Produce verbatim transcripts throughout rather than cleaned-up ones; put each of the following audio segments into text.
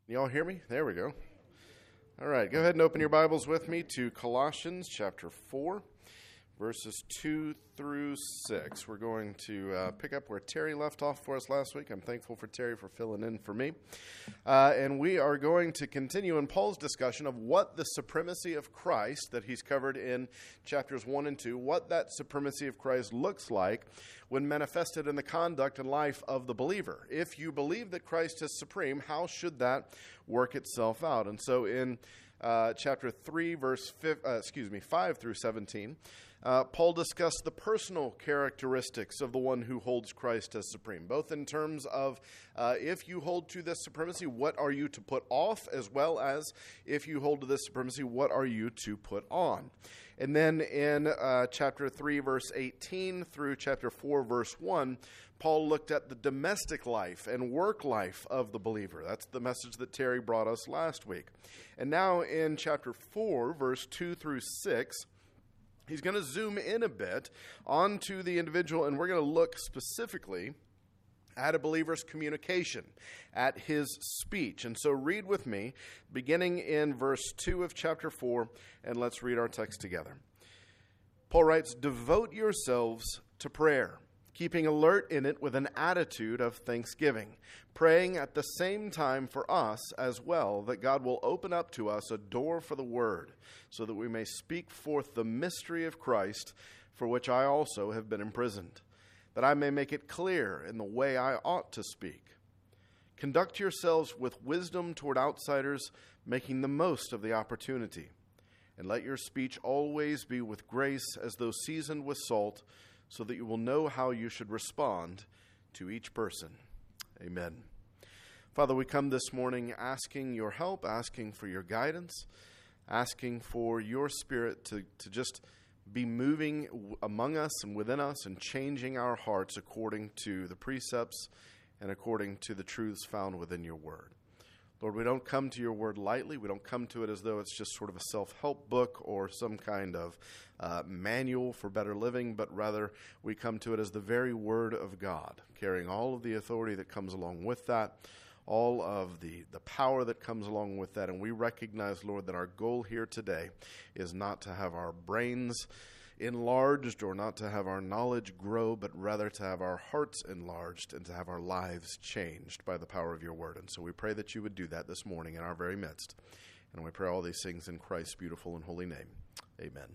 Y'all hear me? There we go. All right, go ahead and open your Bibles with me to Colossians chapter four, verses two through six. We're going to uh, pick up where Terry left off for us last week. I'm thankful for Terry for filling in for me. Uh, and we are going to continue in Paul's discussion of what the supremacy of Christ that he's covered in chapters one and two, what that supremacy of Christ looks like when manifested in the conduct and life of the believer. If you believe that Christ is supreme, how should that work itself out? And so in uh, chapter three, verse five, uh, excuse me, five through seventeen, uh, Paul discussed the personal characteristics of the one who holds Christ as supreme, both in terms of uh, if you hold to this supremacy, what are you to put off, as well as if you hold to this supremacy, what are you to put on? And then in uh, chapter three, verse eighteen through chapter four, verse one, Paul looked at the domestic life and work life of the believer. That's the message that Terry brought us last week. And now in chapter four, verse two through six, he's going to zoom in a bit onto the individual, and we're going to look specifically at a believer's communication, at his speech. And so read with me, beginning in verse two of chapter four, and let's read our text together. Paul writes, "Devote yourselves to prayer, keeping alert in it with an attitude of thanksgiving, praying at the same time for us as well, that God will open up to us a door for the word, so that we may speak forth the mystery of Christ, for which I also have been imprisoned, that I may make it clear in the way I ought to speak. Conduct yourselves with wisdom toward outsiders, making the most of the opportunity. And let your speech always be with grace, as though seasoned with salt, so that you will know how you should respond to each person." Amen. Father, we come this morning asking your help, asking for your guidance, asking for your Spirit to, to just be moving among us and within us and changing our hearts according to the precepts and according to the truths found within your word. Lord, we don't come to your word lightly. We don't come to it as though it's just sort of a self-help book or some kind of uh, manual for better living, but rather we come to it as the very word of God, carrying all of the authority that comes along with that, all of the, the power that comes along with that. And we recognize, Lord, that our goal here today is not to have our brains enlarged or not to have our knowledge grow, but rather to have our hearts enlarged and to have our lives changed by the power of your word. And so we pray that you would do that this morning in our very midst. And we pray all these things in Christ's beautiful and holy name. Amen.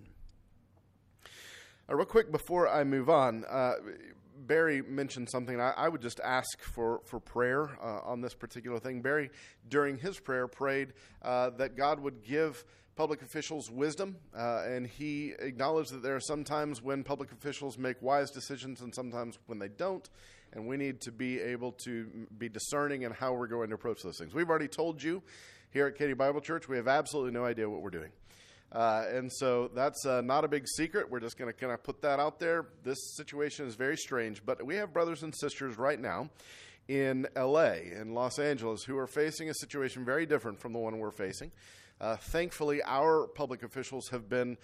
Uh, real quick before I move on, uh, Barry mentioned something. I, I would just ask for, for prayer uh, on this particular thing. Barry, during his prayer, prayed uh, that God would give public officials wisdom, uh, and he acknowledged that there are some times when public officials make wise decisions and sometimes when they don't, and we need to be able to be discerning in how we're going to approach those things. We've already told you here at Katy Bible Church, we have absolutely no idea what we're doing. Uh, and so that's uh, not a big secret. We're just going to kind of put that out there. This situation is very strange, but we have brothers and sisters right now in L A, in Los Angeles, who are facing a situation very different from the one we're facing. Uh, thankfully, our public officials have been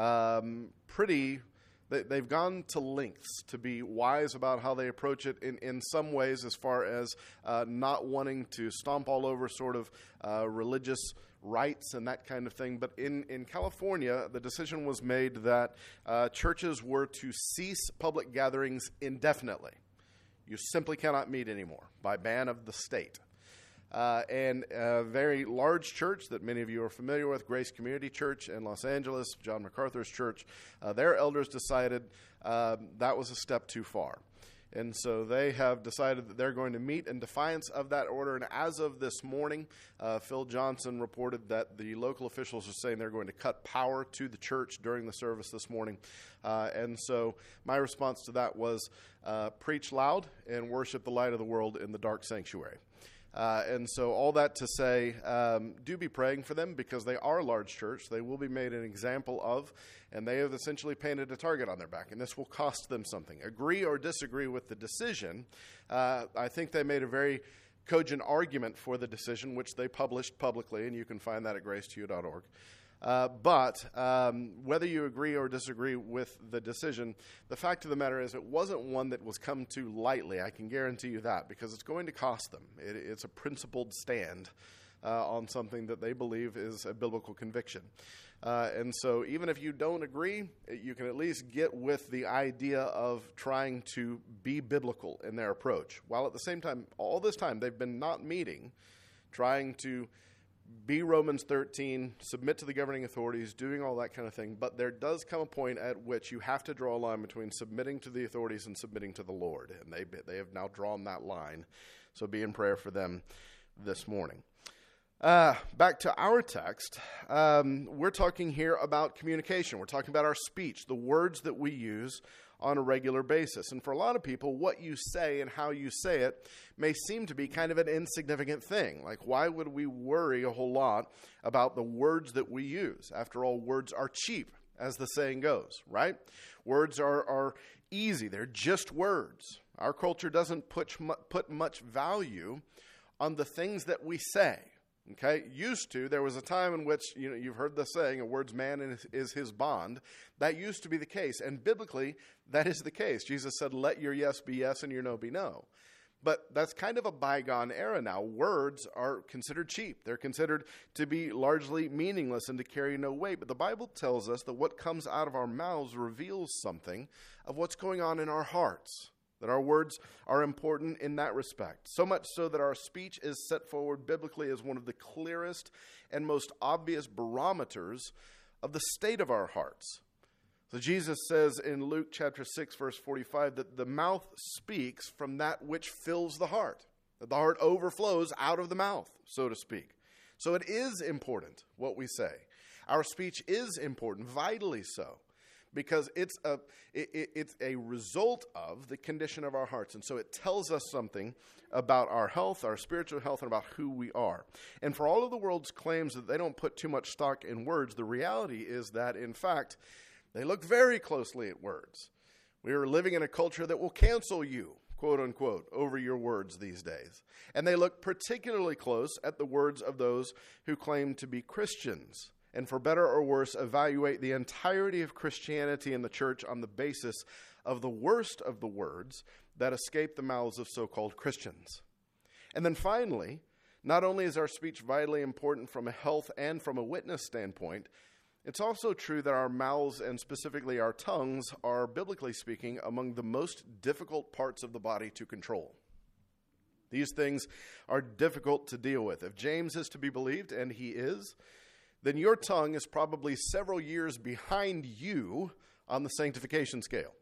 um, pretty, they, they've gone to lengths to be wise about how they approach it in, in some ways, as far as uh, not wanting to stomp all over sort of uh, religious rights and that kind of thing. But in, in California, the decision was made that uh, churches were to cease public gatherings indefinitely. You simply cannot meet anymore by ban of the state. Uh, and a very large church that many of you are familiar with, Grace Community Church in Los Angeles, John MacArthur's church, uh, their elders decided uh, that was a step too far. And so they have decided that they're going to meet in defiance of that order. And as of this morning, uh, Phil Johnson reported that the local officials are saying they're going to cut power to the church during the service this morning. Uh, and so my response to that was uh, preach loud and worship the light of the world in the dark sanctuary. Uh, and so all that to say, um, do be praying for them, because they are a large church. They will be made an example of, and they have essentially painted a target on their back, and this will cost them something. Agree or disagree with the decision, uh, I think they made a very cogent argument for the decision, which they published publicly, and you can find that at grace to you dot org. Uh, but um, whether you agree or disagree with the decision, the fact of the matter is it wasn't one that was come to lightly. I can guarantee you that, because it's going to cost them. It, it's a principled stand uh, on something that they believe is a biblical conviction. Uh, and so even if you don't agree, you can at least get with the idea of trying to be biblical in their approach. While at the same time, all this time, they've been not meeting, trying to be Romans thirteen, submit to the governing authorities, doing all that kind of thing. But there does come a point at which you have to draw a line between submitting to the authorities and submitting to the Lord. And they they have now drawn that line. So be in prayer for them this morning. Uh, back to our text, um, we're talking here about communication. We're talking about our speech, the words that we use on a regular basis. And for a lot of people, what you say and how you say it may seem to be kind of an insignificant thing. Like, why would we worry a whole lot about the words that we use? After all, words are cheap, as the saying goes, right? Words are, are easy. They're just words. Our culture doesn't put, put much value on the things that we say. Okay, used to, there was a time in which, you know, you've heard the saying, a word's man is, is his bond. That used to be the case. And biblically, that is the case. Jesus said, let your yes be yes and your no be no. But that's kind of a bygone era now. Words are considered cheap. They're considered to be largely meaningless and to carry no weight. But the Bible tells us that what comes out of our mouths reveals something of what's going on in our hearts. That our words are important in that respect. So much so that our speech is set forward biblically as one of the clearest and most obvious barometers of the state of our hearts. So Jesus says in Luke chapter six, verse forty-five, that the mouth speaks from that which fills the heart. That the heart overflows out of the mouth, so to speak. So it is important what we say. Our speech is important, vitally so. Because it's a it, it's a result of the condition of our hearts. And so it tells us something about our health, our spiritual health, and about who we are. And for all of the world's claims that they don't put too much stock in words, the reality is that, in fact, they look very closely at words. We are living in a culture that will cancel you, quote unquote, over your words these days. And they look particularly close at the words of those who claim to be Christians. And for better or worse, evaluate the entirety of Christianity and the church on the basis of the worst of the words that escape the mouths of so-called Christians. And then finally, not only is our speech vitally important from a health and from a witness standpoint, it's also true that our mouths, and specifically our tongues, are, biblically speaking, among the most difficult parts of the body to control. These things are difficult to deal with. If James is to be believed, and he is, then your tongue is probably several years behind you on the sanctification scale.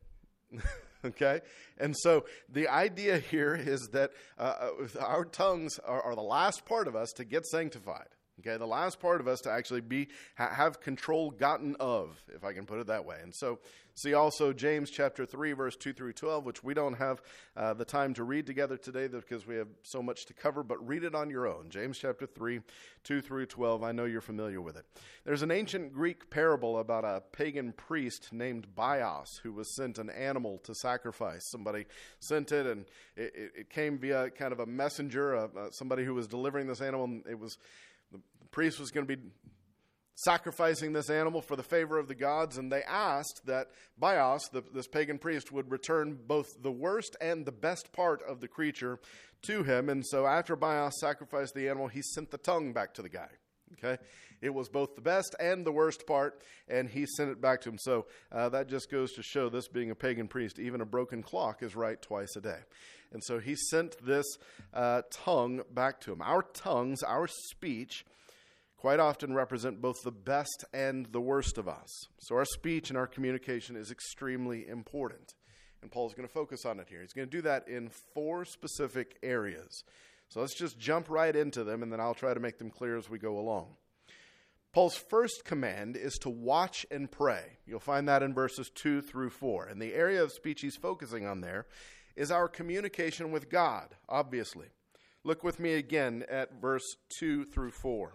Okay? And so the idea here is that uh, our tongues are, are the last part of us to get sanctified. Okay, the last part of us to actually be ha- have control gotten of, if I can put it that way. And so see also James chapter three, verse two through twelve, which we don't have uh, the time to read together today because we have so much to cover, but read it on your own. James chapter three, two through twelve. I know you're familiar with it. There's an ancient Greek parable about a pagan priest named Bios who was sent an animal to sacrifice. Somebody sent it, and it, it, it came via kind of a messenger, uh, uh, somebody who was delivering this animal. And it was The priest was going to be sacrificing this animal for the favor of the gods, and they asked that Bios, the, this pagan priest, would return both the worst and the best part of the creature to him. And so after Bios sacrificed the animal, he sent the tongue back to the guy. Okay, it was both the best and the worst part, and he sent it back to him. So uh, that just goes to show, this being a pagan priest, even a broken clock is right twice a day. And so he sent this uh, tongue back to him. Our tongues, our speech, quite often represent both the best and the worst of us. So our speech and our communication is extremely important. And Paul's going to focus on it here. He's going to do that in four specific areas. So let's just jump right into them, and then I'll try to make them clear as we go along. Paul's first command is to watch and pray. You'll find that in verses two through four. And the area of speech he's focusing on there is our communication with God, obviously. Look with me again at verse two through four.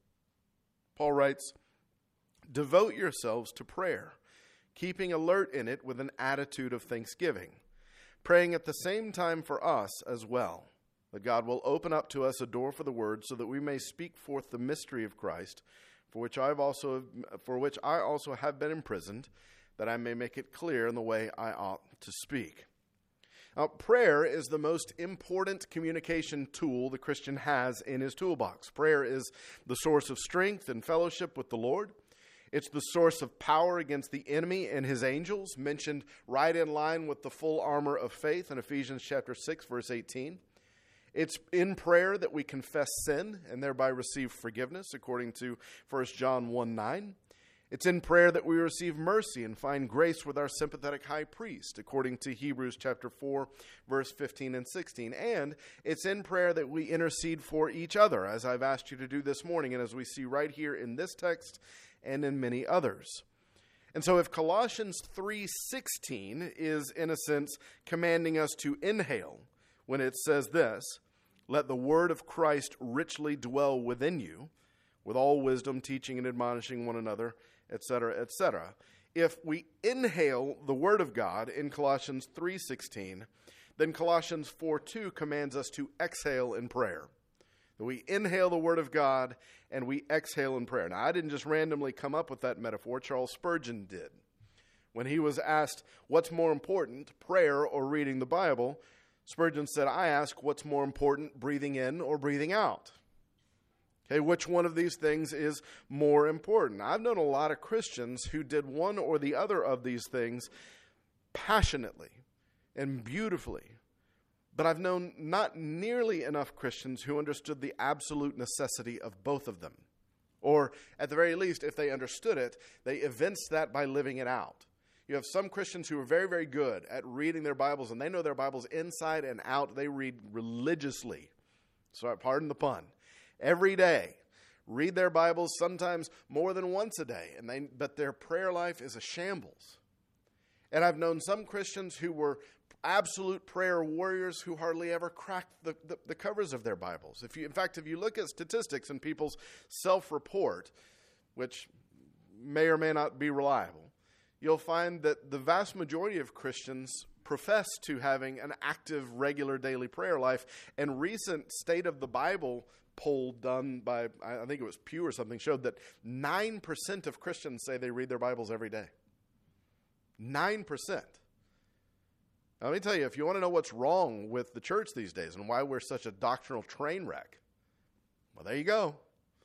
Paul writes, "Devote yourselves to prayer, keeping alert in it with an attitude of thanksgiving, praying at the same time for us as well, that God will open up to us a door for the word, so that we may speak forth the mystery of Christ, for which I've also for which I also have been imprisoned, that I may make it clear in the way I ought to speak." Uh, prayer is the most important communication tool the Christian has in his toolbox. Prayer is the source of strength and fellowship with the Lord. It's the source of power against the enemy and his angels, mentioned right in line with the full armor of faith in Ephesians chapter six, verse eighteen. It's in prayer that we confess sin and thereby receive forgiveness, according to First John one nine. It's in prayer that we receive mercy and find grace with our sympathetic high priest, according to Hebrews chapter four, verse fifteen and sixteen. And it's in prayer that we intercede for each other, as I've asked you to do this morning, and as we see right here in this text and in many others. And so if Colossians three sixteen is, in a sense, commanding us to inhale when it says this, "Let the word of Christ richly dwell within you, with all wisdom, teaching and admonishing one another," et cetera, et cetera. If we inhale the word of God in Colossians three sixteen, then Colossians four two commands us to exhale in prayer. We inhale the word of God and we exhale in prayer. Now, I didn't just randomly come up with that metaphor. Charles Spurgeon did. When he was asked, what's more important, prayer or reading the Bible, Spurgeon said, I ask what's more important, breathing in or breathing out. Okay, which one of these things is more important? I've known a lot of Christians who did one or the other of these things passionately and beautifully. But I've known not nearly enough Christians who understood the absolute necessity of both of them. Or, at the very least, if they understood it, they evinced that by living it out. You have some Christians who are very, very good at reading their Bibles, and they know their Bibles inside and out. They read religiously. So, pardon the pun. Every day. Read their Bibles, sometimes more than once a day. And they, but their prayer life is a shambles. And I've known some Christians who were absolute prayer warriors who hardly ever cracked the, the, the covers of their Bibles. If you, in fact, if you look at statistics in people's self-report, which may or may not be reliable, you'll find that the vast majority of Christians profess to having an active, regular daily prayer life. And recent State of the Bible poll done by, I think it was Pew or something, showed that nine percent of Christians say they read their Bibles every day. nine percent. Now, let me tell you, if you want to know what's wrong with the church these days and why we're such a doctrinal train wreck, well, there you go.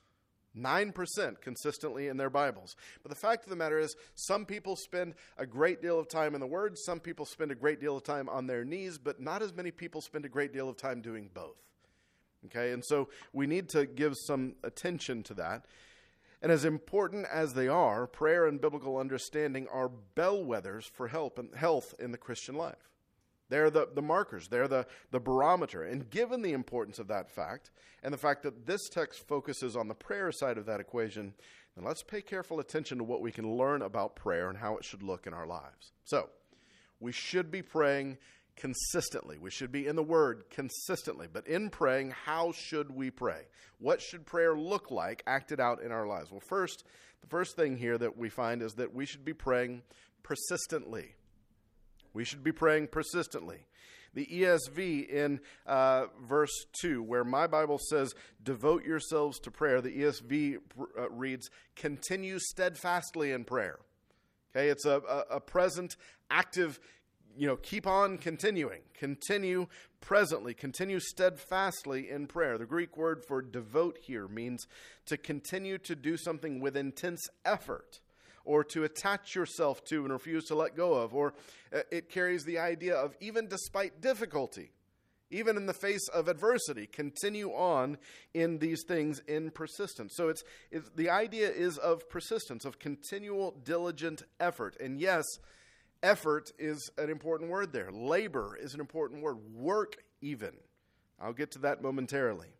nine percent consistently in their Bibles. But the fact of the matter is, some people spend a great deal of time in the Word, some people spend a great deal of time on their knees, but not as many people spend a great deal of time doing both. Okay, and so we need to give some attention to that. And as important as they are, prayer and biblical understanding are bellwethers for help and health in the Christian life. They're the, the markers. They're the, the barometer. And given the importance of that fact, and the fact that this text focuses on the prayer side of that equation, then let's pay careful attention to what we can learn about prayer and how it should look in our lives. So, we should be praying consistently. We should be in the Word consistently. But in praying, how should we pray? What should prayer look like acted out in our lives? Well, first, the first thing here that we find is that we should be praying persistently. We should be praying persistently. The E S V in uh, verse two, where my Bible says, devote yourselves to prayer, the E S V uh, reads, continue steadfastly in prayer. Okay, it's a, a, a present, active, you know, keep on continuing. Continue presently. Continue steadfastly in prayer. The Greek word for devote here means to continue to do something with intense effort, or to attach yourself to and refuse to let go of, or uh, it carries the idea of even despite difficulty, even in the face of adversity, continue on in these things in persistence. So it's, it's the idea is of persistence, of continual diligent effort. And yes, effort is an important word there. Labor is an important word. Work even. I'll get to that momentarily.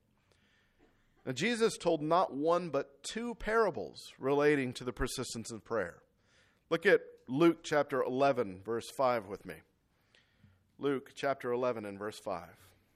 Now, Jesus told not one but two parables relating to the persistence of prayer. Look at Luke chapter eleven, verse five with me. Luke chapter eleven and verse five.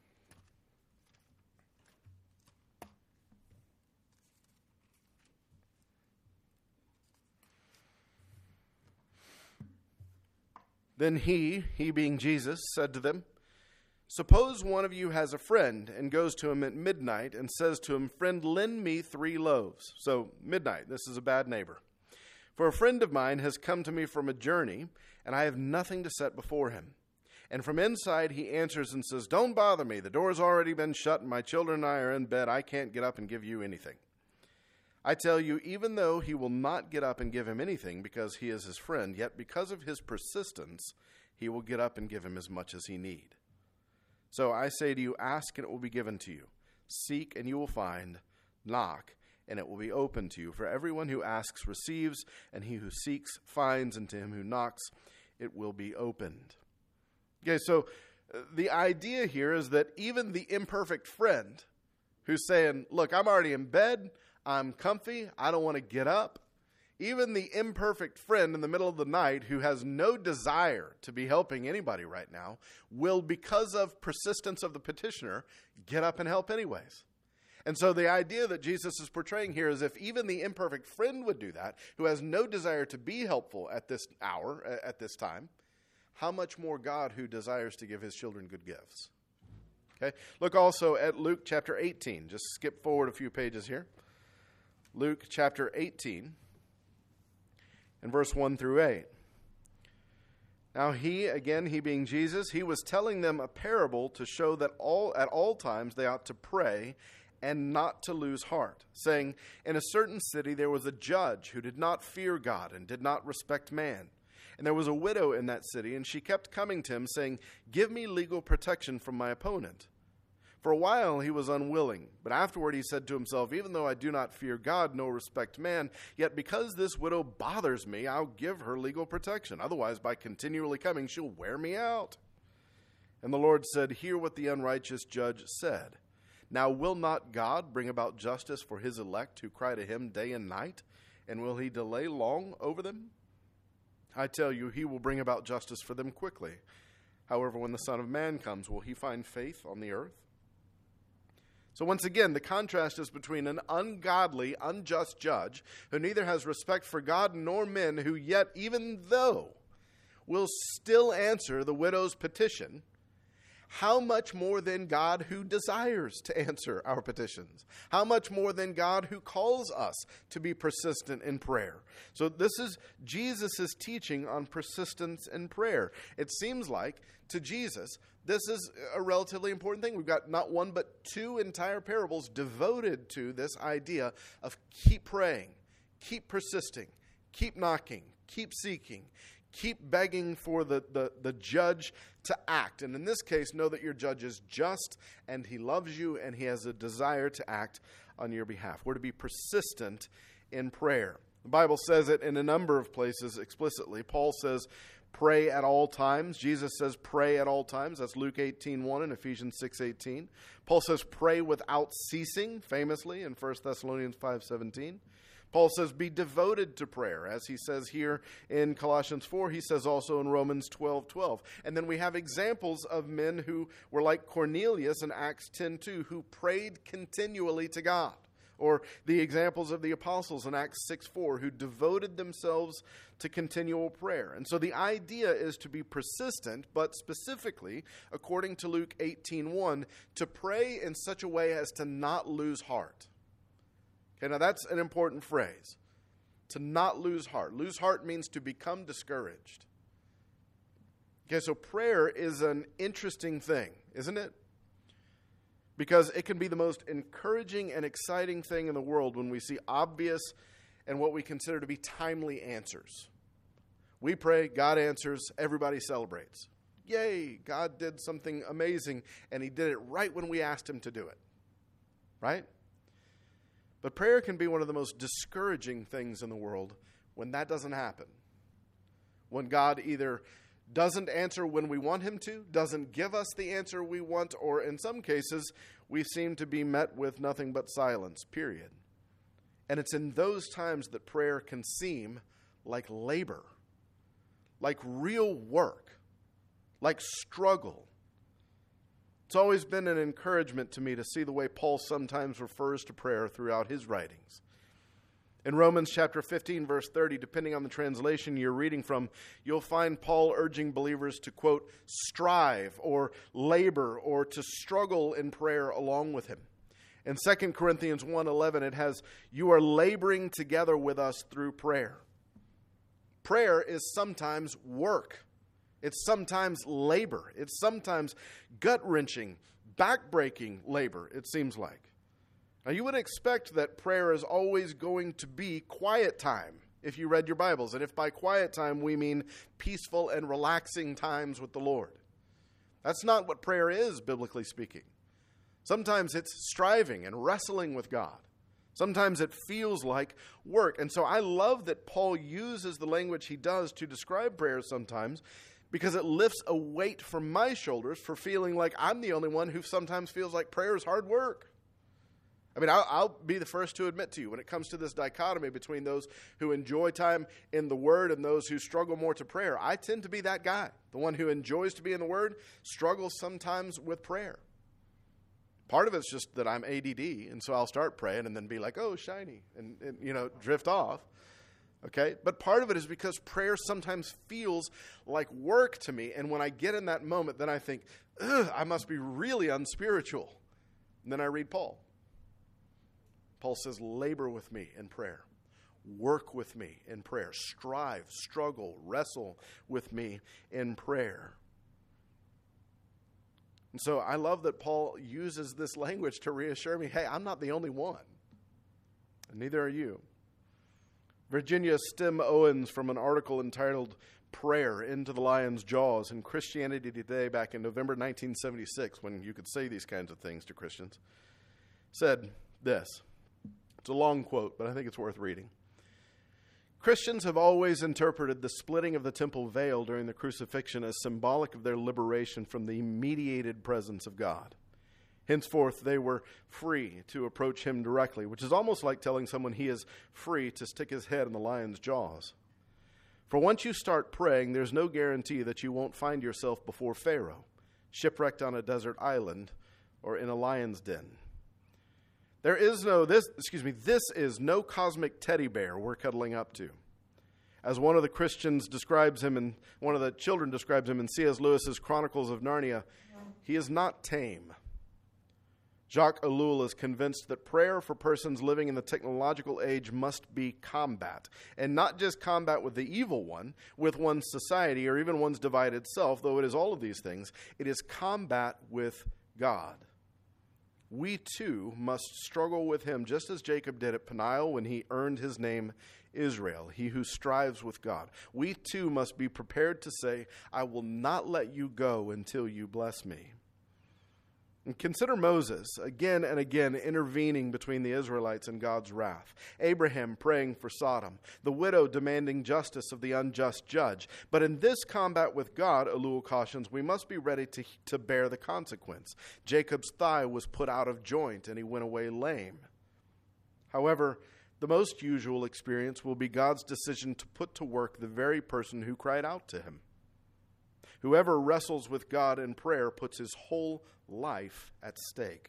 Then he, he being Jesus, said to them, suppose one of you has a friend and goes to him at midnight and says to him, friend, lend me three loaves. So midnight, this is a bad neighbor. For a friend of mine has come to me from a journey, and I have nothing to set before him. And from inside he answers and says, "Don't bother me. The door's already been shut and my children and I are in bed. I can't get up and give you anything." I tell you, even though he will not get up and give him anything because he is his friend, yet because of his persistence, he will get up and give him as much as he need. So I say to you, ask and it will be given to you. Seek and you will find. Knock and it will be opened to you. For everyone who asks receives, and he who seeks finds, and to him who knocks it will be opened. Okay, so uh, the idea here is that even the imperfect friend who's saying, look, I'm already in bed, I'm comfy, I don't want to get up. Even the imperfect friend in the middle of the night who has no desire to be helping anybody right now will, because of persistence of the petitioner, get up and help anyways. And so the idea that Jesus is portraying here is if even the imperfect friend would do that, who has no desire to be helpful at this hour, at this time, how much more God who desires to give his children good gifts? Okay. Look also at Luke chapter eighteen. Just skip forward a few pages here. Luke chapter eighteen and verse one through eight. Now he, again, he being Jesus, he was telling them a parable to show that all at all times they ought to pray and not to lose heart, saying, in a certain city there was a judge who did not fear God and did not respect man. And there was a widow in that city, and she kept coming to him, saying, give me legal protection from my opponent. For a while he was unwilling, but afterward he said to himself, even though I do not fear God nor respect man, yet because this widow bothers me, I'll give her legal protection. Otherwise, by continually coming, she'll wear me out. And the Lord said, hear what the unrighteous judge said. Now will not God bring about justice for his elect who cry to him day and night? And will he delay long over them? I tell you, he will bring about justice for them quickly. However, when the Son of Man comes, will he find faith on the earth? So once again, the contrast is between an ungodly, unjust judge who neither has respect for God nor men, who yet, even though, will still answer the widow's petition. How much more than God who desires to answer our petitions? How much more than God who calls us to be persistent in prayer? So this is Jesus' teaching on persistence in prayer. It seems like to Jesus, this is a relatively important thing. We've got not one but two entire parables devoted to this idea of keep praying, keep persisting, keep knocking, keep seeking, keep begging for the, the, the judge to act. And in this case, know that your judge is just and he loves you and he has a desire to act on your behalf. We're to be persistent in prayer. The Bible says it in a number of places explicitly. Paul says, pray at all times. Jesus says, pray at all times. That's Luke eighteen one and Ephesians six eighteen. Paul says, pray without ceasing, famously in First Thessalonians five seventeen. Paul says, be devoted to prayer, as he says here in Colossians four. He says also in Romans twelve twelve. And then we have examples of men who were like Cornelius in Acts ten two, who prayed continually to God. Or the examples of the apostles in Acts six four, who devoted themselves to continual prayer. And so the idea is to be persistent, but specifically, according to Luke eighteen one, to pray in such a way as to not lose heart. Okay, now that's an important phrase. To not lose heart. Lose heart means to become discouraged. Okay, so prayer is an interesting thing, isn't it? Because it can be the most encouraging and exciting thing in the world when we see obvious and what we consider to be timely answers. We pray, God answers, everybody celebrates. Yay, God did something amazing, and he did it right when we asked him to do it. Right? But prayer can be one of the most discouraging things in the world when that doesn't happen. When God either doesn't answer when we want him to, doesn't give us the answer we want, or in some cases, we seem to be met with nothing but silence, period. And it's in those times that prayer can seem like labor, like real work, like struggle. It's always been an encouragement to me to see the way Paul sometimes refers to prayer throughout his writings. In Romans chapter fifteen, verse thirty, depending on the translation you're reading from, you'll find Paul urging believers to, quote, strive or labor or to struggle in prayer along with him. In Second Corinthians one eleven, it has, you are laboring together with us through prayer. Prayer is sometimes work. It's sometimes labor. It's sometimes gut-wrenching, back-breaking labor, it seems like. Now, you would expect that prayer is always going to be quiet time if you read your Bibles. And if by quiet time we mean peaceful and relaxing times with the Lord. That's not what prayer is, biblically speaking. Sometimes it's striving and wrestling with God. Sometimes it feels like work. And so I love that Paul uses the language he does to describe prayer sometimes, because it lifts a weight from my shoulders for feeling like I'm the only one who sometimes feels like prayer is hard work. I mean, I'll, I'll be the first to admit to you, when it comes to this dichotomy between those who enjoy time in the Word and those who struggle more to prayer, I tend to be that guy. The one who enjoys to be in the Word struggles sometimes with prayer. Part of it's just that I'm A D D, and so I'll start praying and then be like, oh, shiny, and, and you know, drift off. Okay? But part of it is because prayer sometimes feels like work to me, and when I get in that moment, then I think, ugh, I must be really unspiritual. And then I read Paul. Paul says, labor with me in prayer. Work with me in prayer. Strive, struggle, wrestle with me in prayer. And so I love that Paul uses this language to reassure me, hey, I'm not the only one. And neither are you. Virginia Stem Owens, from an article entitled Prayer Into the Lion's Jaws in Christianity Today back in November nineteen seventy-six, when you could say these kinds of things to Christians, said this. It's a long quote, but I think it's worth reading. Christians have always interpreted the splitting of the temple veil during the crucifixion as symbolic of their liberation from the mediated presence of God. Henceforth, they were free to approach him directly, which is almost like telling someone he is free to stick his head in the lion's jaws. For once you start praying, there's no guarantee that you won't find yourself before Pharaoh, shipwrecked on a desert island, or in a lion's den. There is no, this, excuse me, this is no cosmic teddy bear we're cuddling up to. As one of the Christians describes him, and one of the children describes him in C S Lewis's Chronicles of Narnia, he is not tame. Jacques Ellul is convinced that prayer for persons living in the technological age must be combat, and not just combat with the evil one, with one's society, or even one's divided self, though it is all of these things. It is combat with God. We too must struggle with him, just as Jacob did at Peniel when he earned his name Israel, he who strives with God. We too must be prepared to say, I will not let you go until you bless me. And consider Moses, again and again intervening between the Israelites and God's wrath. Abraham praying for Sodom. The widow demanding justice of the unjust judge. But in this combat with God, Ellul cautions, we must be ready to, to bear the consequence. Jacob's thigh was put out of joint and he went away lame. However, the most usual experience will be God's decision to put to work the very person who cried out to him. Whoever wrestles with God in prayer puts his whole life at stake.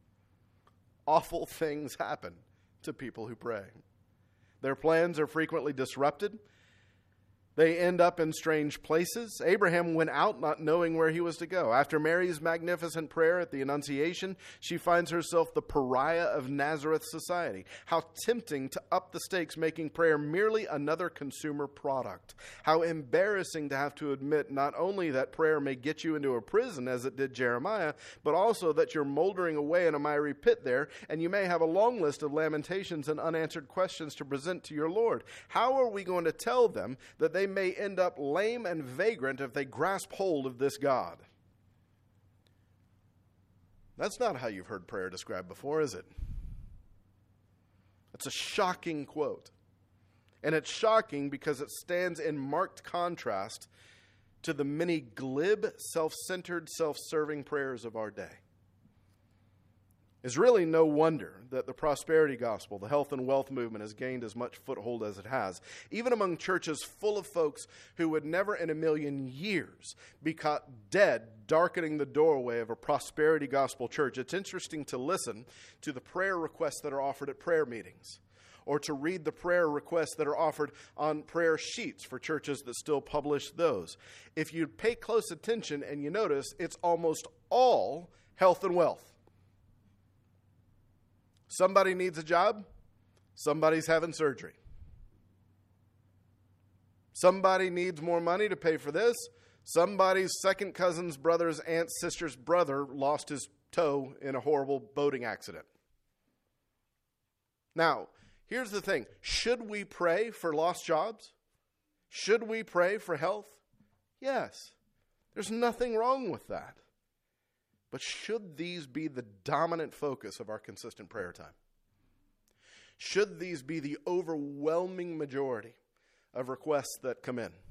Awful things happen to people who pray. Their plans are frequently disrupted. They end up in strange places. Abraham went out not knowing where he was to go. After Mary's magnificent prayer at the Annunciation, she finds herself the pariah of Nazareth society. How tempting to up the stakes, making prayer merely another consumer product. How embarrassing to have to admit not only that prayer may get you into a prison, as it did Jeremiah, but also that you're moldering away in a miry pit there, and you may have a long list of lamentations and unanswered questions to present to your Lord. How are we going to tell them that they may end up lame and vagrant if they grasp hold of this God? That's not how you've heard prayer described before, is it? It's a shocking quote. And it's shocking because it stands in marked contrast to the many glib, self-centered, self-serving prayers of our day. It's really no wonder that the prosperity gospel, the health and wealth movement, has gained as much foothold as it has, even among churches full of folks who would never in a million years be caught dead darkening the doorway of a prosperity gospel church. It's interesting to listen to the prayer requests that are offered at prayer meetings, or to read the prayer requests that are offered on prayer sheets for churches that still publish those. If you pay close attention and you notice, it's almost all health and wealth. Somebody needs a job. Somebody's having surgery. Somebody needs more money to pay for this. Somebody's second cousin's brother's aunt's sister's brother lost his toe in a horrible boating accident. Now, here's the thing. Should we pray for lost jobs? Should we pray for health? Yes. There's nothing wrong with that. But should these be the dominant focus of our consistent prayer time? Should these be the overwhelming majority of requests that come in?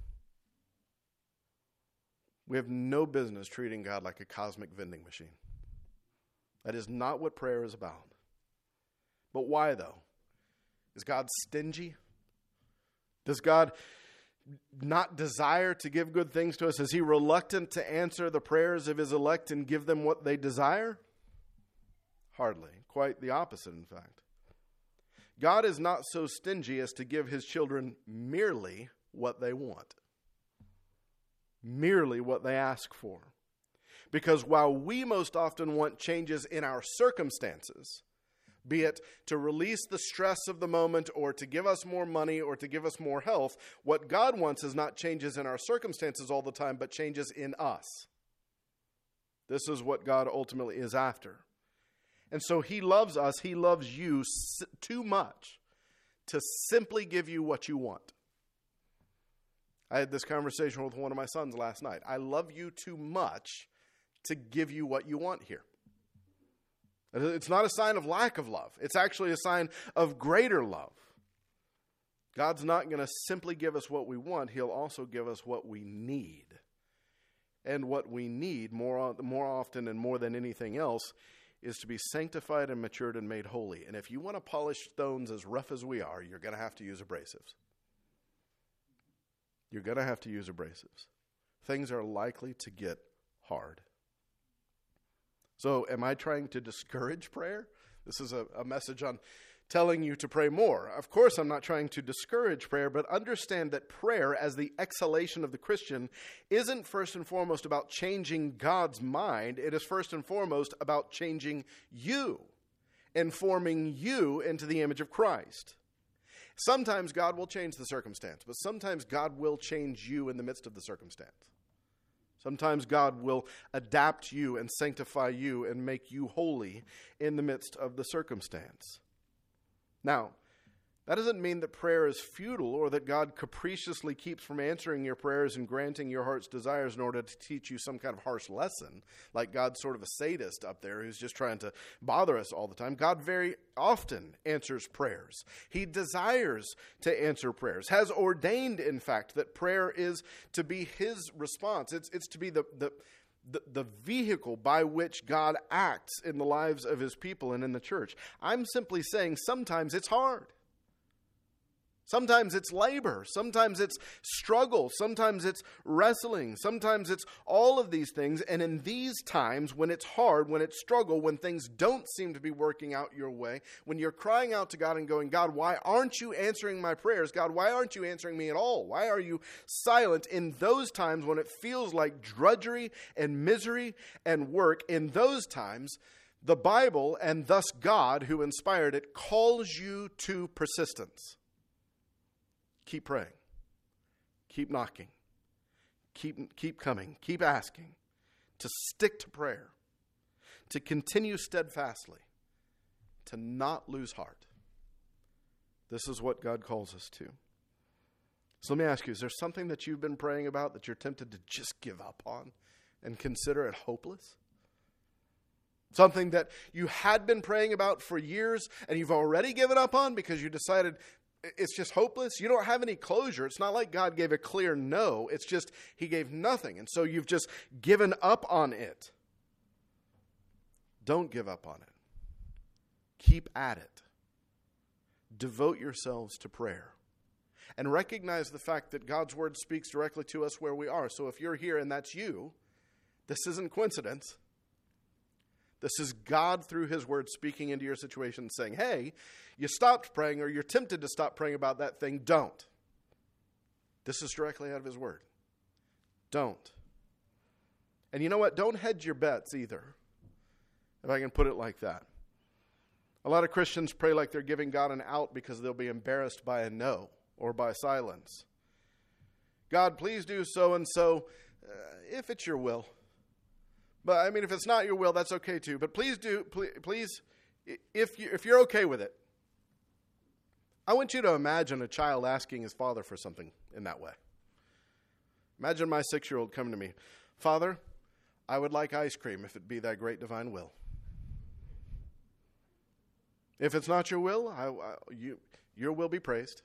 We have no business treating God like a cosmic vending machine. That is not what prayer is about. But why, though? Is God stingy? Does God not desire to give good things to us? Is he reluctant to answer the prayers of his elect and give them what they desire? Hardly. Quite the opposite, in fact. God is not so stingy as to give his children merely what they want. Merely what they ask for. Because while we most often want changes in our circumstances, be it to release the stress of the moment or to give us more money or to give us more health, what God wants is not changes in our circumstances all the time, but changes in us. This is what God ultimately is after. And so he loves us, he loves you too much to simply give you what you want. I had this conversation with one of my sons last night. I love you too much to give you what you want here. It's not a sign of lack of love. It's actually a sign of greater love. God's not going to simply give us what we want. He'll also give us what we need. And what we need more, more often and more than anything else is to be sanctified and matured and made holy. And if you want to polish stones as rough as we are, you're going to have to use abrasives. You're going to have to use abrasives. Things are likely to get hard. So am I trying to discourage prayer? This is a, a message on telling you to pray more. Of course, I'm not trying to discourage prayer, but understand that prayer as the exhalation of the Christian isn't first and foremost about changing God's mind. It is first and foremost about changing you and forming you into the image of Christ. Sometimes God will change the circumstance, but sometimes God will change you in the midst of the circumstance. Sometimes God will adapt you and sanctify you and make you holy in the midst of the circumstance. Now, that doesn't mean that prayer is futile or that God capriciously keeps from answering your prayers and granting your heart's desires in order to teach you some kind of harsh lesson, like God's sort of a sadist up there who's just trying to bother us all the time. God very often answers prayers. He desires to answer prayers, has ordained, in fact, that prayer is to be his response. It's, it's to be the, the, the, the vehicle by which God acts in the lives of his people and in the church. I'm simply saying sometimes it's hard. Sometimes it's labor, sometimes it's struggle, sometimes it's wrestling, sometimes it's all of these things. And in these times, when it's hard, when it's struggle, when things don't seem to be working out your way, when you're crying out to God and going, God, why aren't you answering my prayers? God, why aren't you answering me at all? Why are you silent? In those times when it feels like drudgery and misery and work, in those times, the Bible and thus God, who inspired it, calls you to persistence. Keep praying. Keep knocking. Keep, keep coming. Keep asking. To stick to prayer. To continue steadfastly. To not lose heart. This is what God calls us to. So let me ask you, is there something that you've been praying about that you're tempted to just give up on and consider it hopeless? Something that you had been praying about for years and you've already given up on because you decided it's just hopeless. You don't have any closure. It's not like God gave a clear no. It's just he gave nothing. And so you've just given up on it. Don't give up on it. Keep at it. Devote yourselves to prayer. And recognize the fact that God's word speaks directly to us where we are. So if you're here and that's you, this isn't coincidence. This is God through his word speaking into your situation saying, hey, you stopped praying or you're tempted to stop praying about that thing. Don't. This is directly out of his word. Don't. And you know what? Don't hedge your bets either, if I can put it like that. A lot of Christians pray like they're giving God an out because they'll be embarrassed by a no or by silence. God, please do so and so. if it's your will. But, I mean, if it's not your will, that's okay too. But please do, please, please if, you, if you're okay with it, I want you to imagine a child asking his father for something in that way. Imagine my six-year-old coming to me, Father, I would like ice cream if it be thy great divine will. If it's not your will, I, I, you, your will be praised.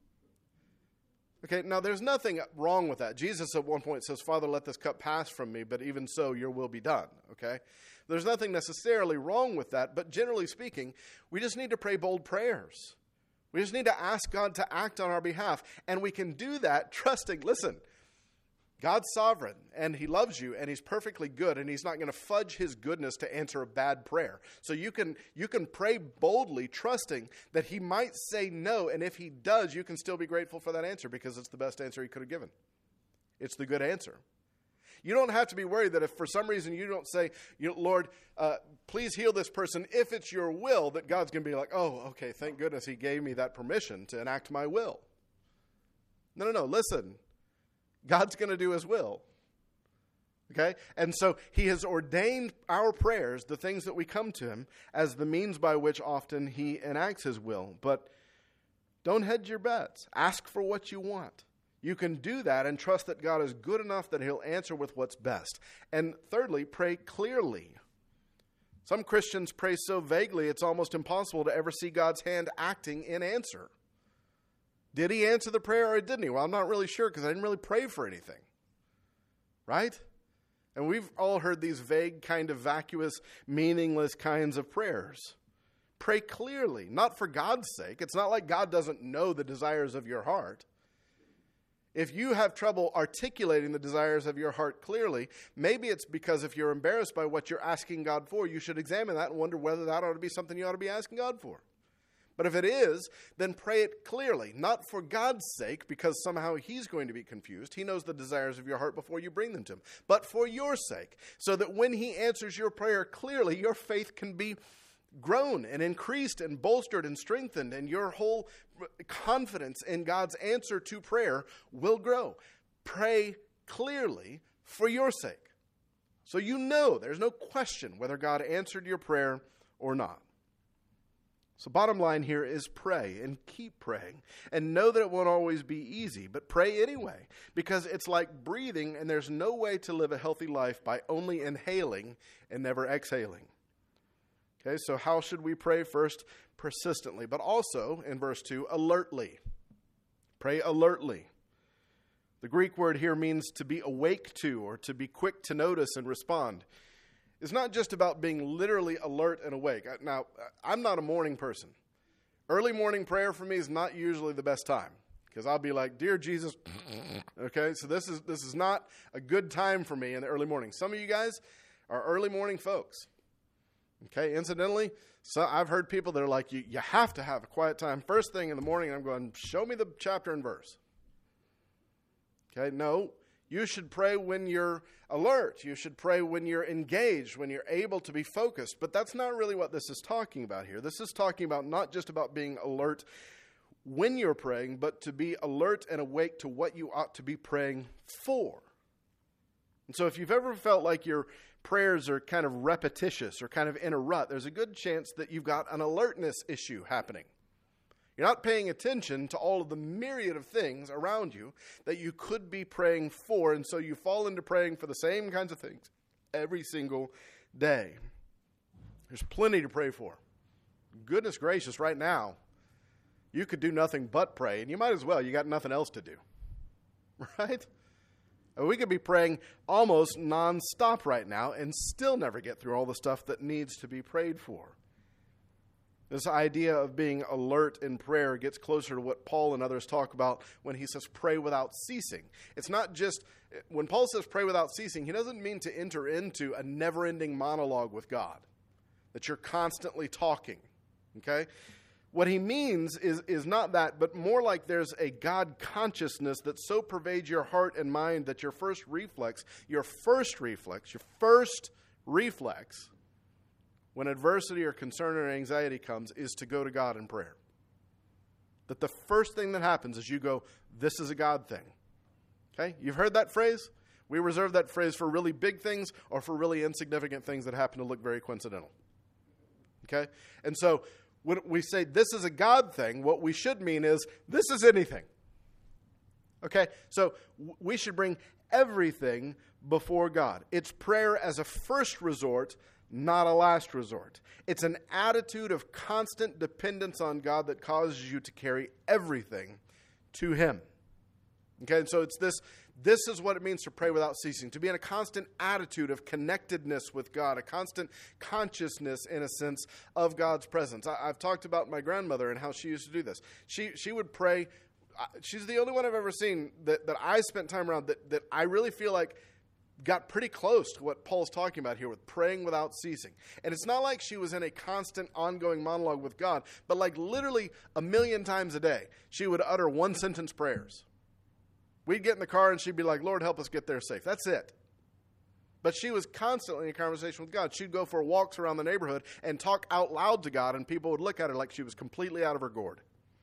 Okay, now there's nothing wrong with that. Jesus at one point says, Father, let this cup pass from me, but even so, your will be done. Okay? There's nothing necessarily wrong with that, but generally speaking, we just need to pray bold prayers. We just need to ask God to act on our behalf, and we can do that trusting, listen, God's sovereign, and he loves you, and he's perfectly good, and he's not going to fudge his goodness to answer a bad prayer. So you can you can pray boldly, trusting that he might say no, and if he does, you can still be grateful for that answer because it's the best answer he could have given. It's the good answer. You don't have to be worried that if for some reason you don't say, you know, Lord, uh, please heal this person if it's your will, that God's going to be like, oh, okay, thank goodness he gave me that permission to enact my will. No, no, no, listen. God's going to do his will. Okay? And so he has ordained our prayers, the things that we come to him, as the means by which often he enacts his will. But don't hedge your bets. Ask for what you want. You can do that and trust that God is good enough that he'll answer with what's best. And thirdly, pray clearly. Some Christians pray so vaguely it's almost impossible to ever see God's hand acting in answer. Did he answer the prayer or didn't he? Well, I'm not really sure because I didn't really pray for anything. Right? And we've all heard these vague, kind of vacuous, meaningless kinds of prayers. Pray clearly, not for God's sake. It's not like God doesn't know the desires of your heart. If you have trouble articulating the desires of your heart clearly, maybe it's because if you're embarrassed by what you're asking God for, you should examine that and wonder whether that ought to be something you ought to be asking God for. But if it is, then pray it clearly, not for God's sake, because somehow he's going to be confused. He knows the desires of your heart before you bring them to him, but for your sake, so that when he answers your prayer clearly, your faith can be grown and increased and bolstered and strengthened, and your whole confidence in God's answer to prayer will grow. Pray clearly for your sake, so you know there's no question whether God answered your prayer or not. So bottom line here is pray and keep praying and know that it won't always be easy, but pray anyway because it's like breathing and there's no way to live a healthy life by only inhaling and never exhaling. Okay, so how should we pray? First, persistently, but also in verse two, alertly. Pray alertly. The Greek word here means to be awake to or to be quick to notice and respond. It's not just about being literally alert and awake. Now, I'm not a morning person. Early morning prayer for me is not usually the best time because I'll be like, dear Jesus, okay? So this is this is not a good time for me in the early morning. Some of you guys are early morning folks, okay? Incidentally, so I've heard people that are like, you, you have to have a quiet time first thing in the morning. And I'm going, show me the chapter and verse. Okay, no. You should pray when you're alert. You should pray when you're engaged, when you're able to be focused. But that's not really what this is talking about here. This is talking about not just about being alert when you're praying, but to be alert and awake to what you ought to be praying for. And so if you've ever felt like your prayers are kind of repetitious or kind of in a rut, there's a good chance that you've got an alertness issue happening. You're not paying attention to all of the myriad of things around you that you could be praying for, and so you fall into praying for the same kinds of things every single day. There's plenty to pray for. Goodness gracious, right now, you could do nothing but pray, and you might as well. You got nothing else to do, right? We could be praying almost nonstop right now and still never get through all the stuff that needs to be prayed for. This idea of being alert in prayer gets closer to what Paul and others talk about when he says pray without ceasing. It's not just, when Paul says pray without ceasing, he doesn't mean to enter into a never-ending monologue with God, that you're constantly talking, okay? What he means is, is not that, but more like there's a God consciousness that so pervades your heart and mind that your first reflex, your first reflex, your first reflex, when adversity or concern or anxiety comes, is to go to God in prayer. That the first thing that happens is you go, this is a God thing. Okay? You've heard that phrase? We reserve that phrase for really big things or for really insignificant things that happen to look very coincidental. Okay? And so when we say this is a God thing, what we should mean is this is anything. Okay? So we should bring everything before God. It's prayer as a first resort, not a last resort. It's an attitude of constant dependence on God that causes you to carry everything to Him. Okay, and so it's this, this is what it means to pray without ceasing, to be in a constant attitude of connectedness with God, a constant consciousness, in a sense, of God's presence. I, I've talked about my grandmother and how she used to do this. She she would pray. She's the only one I've ever seen that, that I spent time around that, that I really feel like got pretty close to what Paul's talking about here with praying without ceasing. And it's not like she was in a constant, ongoing monologue with God, but like literally a million times a day, she would utter one-sentence prayers. We'd get in the car and she'd be like, Lord, help us get there safe. That's it. But she was constantly in conversation with God. She'd go for walks around the neighborhood and talk out loud to God, and people would look at her like she was completely out of her gourd.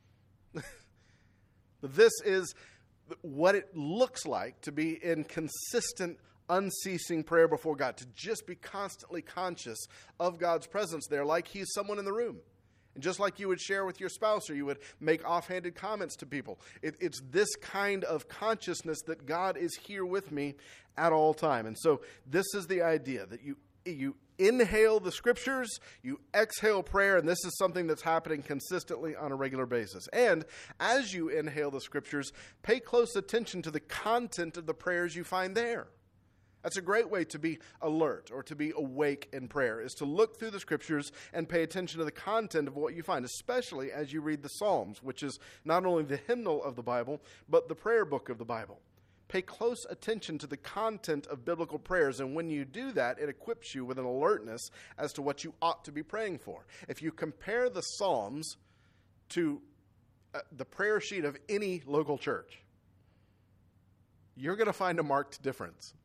This is what it looks like to be in consistent, unceasing prayer before God, to just be constantly conscious of God's presence there like He's someone in the room. And just like you would share with your spouse or you would make offhanded comments to people, it, it's this kind of consciousness that God is here with me at all time. And so this is the idea that you you inhale the Scriptures, you exhale prayer, and this is something that's happening consistently on a regular basis. And as you inhale the Scriptures, pay close attention to the content of the prayers you find there. That's a great way to be alert or to be awake in prayer, is to look through the Scriptures and pay attention to the content of what you find, especially as you read the Psalms, which is not only the hymnal of the Bible, but the prayer book of the Bible. Pay close attention to the content of biblical prayers, and when you do that, it equips you with an alertness as to what you ought to be praying for. If you compare the Psalms to uh, the prayer sheet of any local church, you're going to find a marked difference.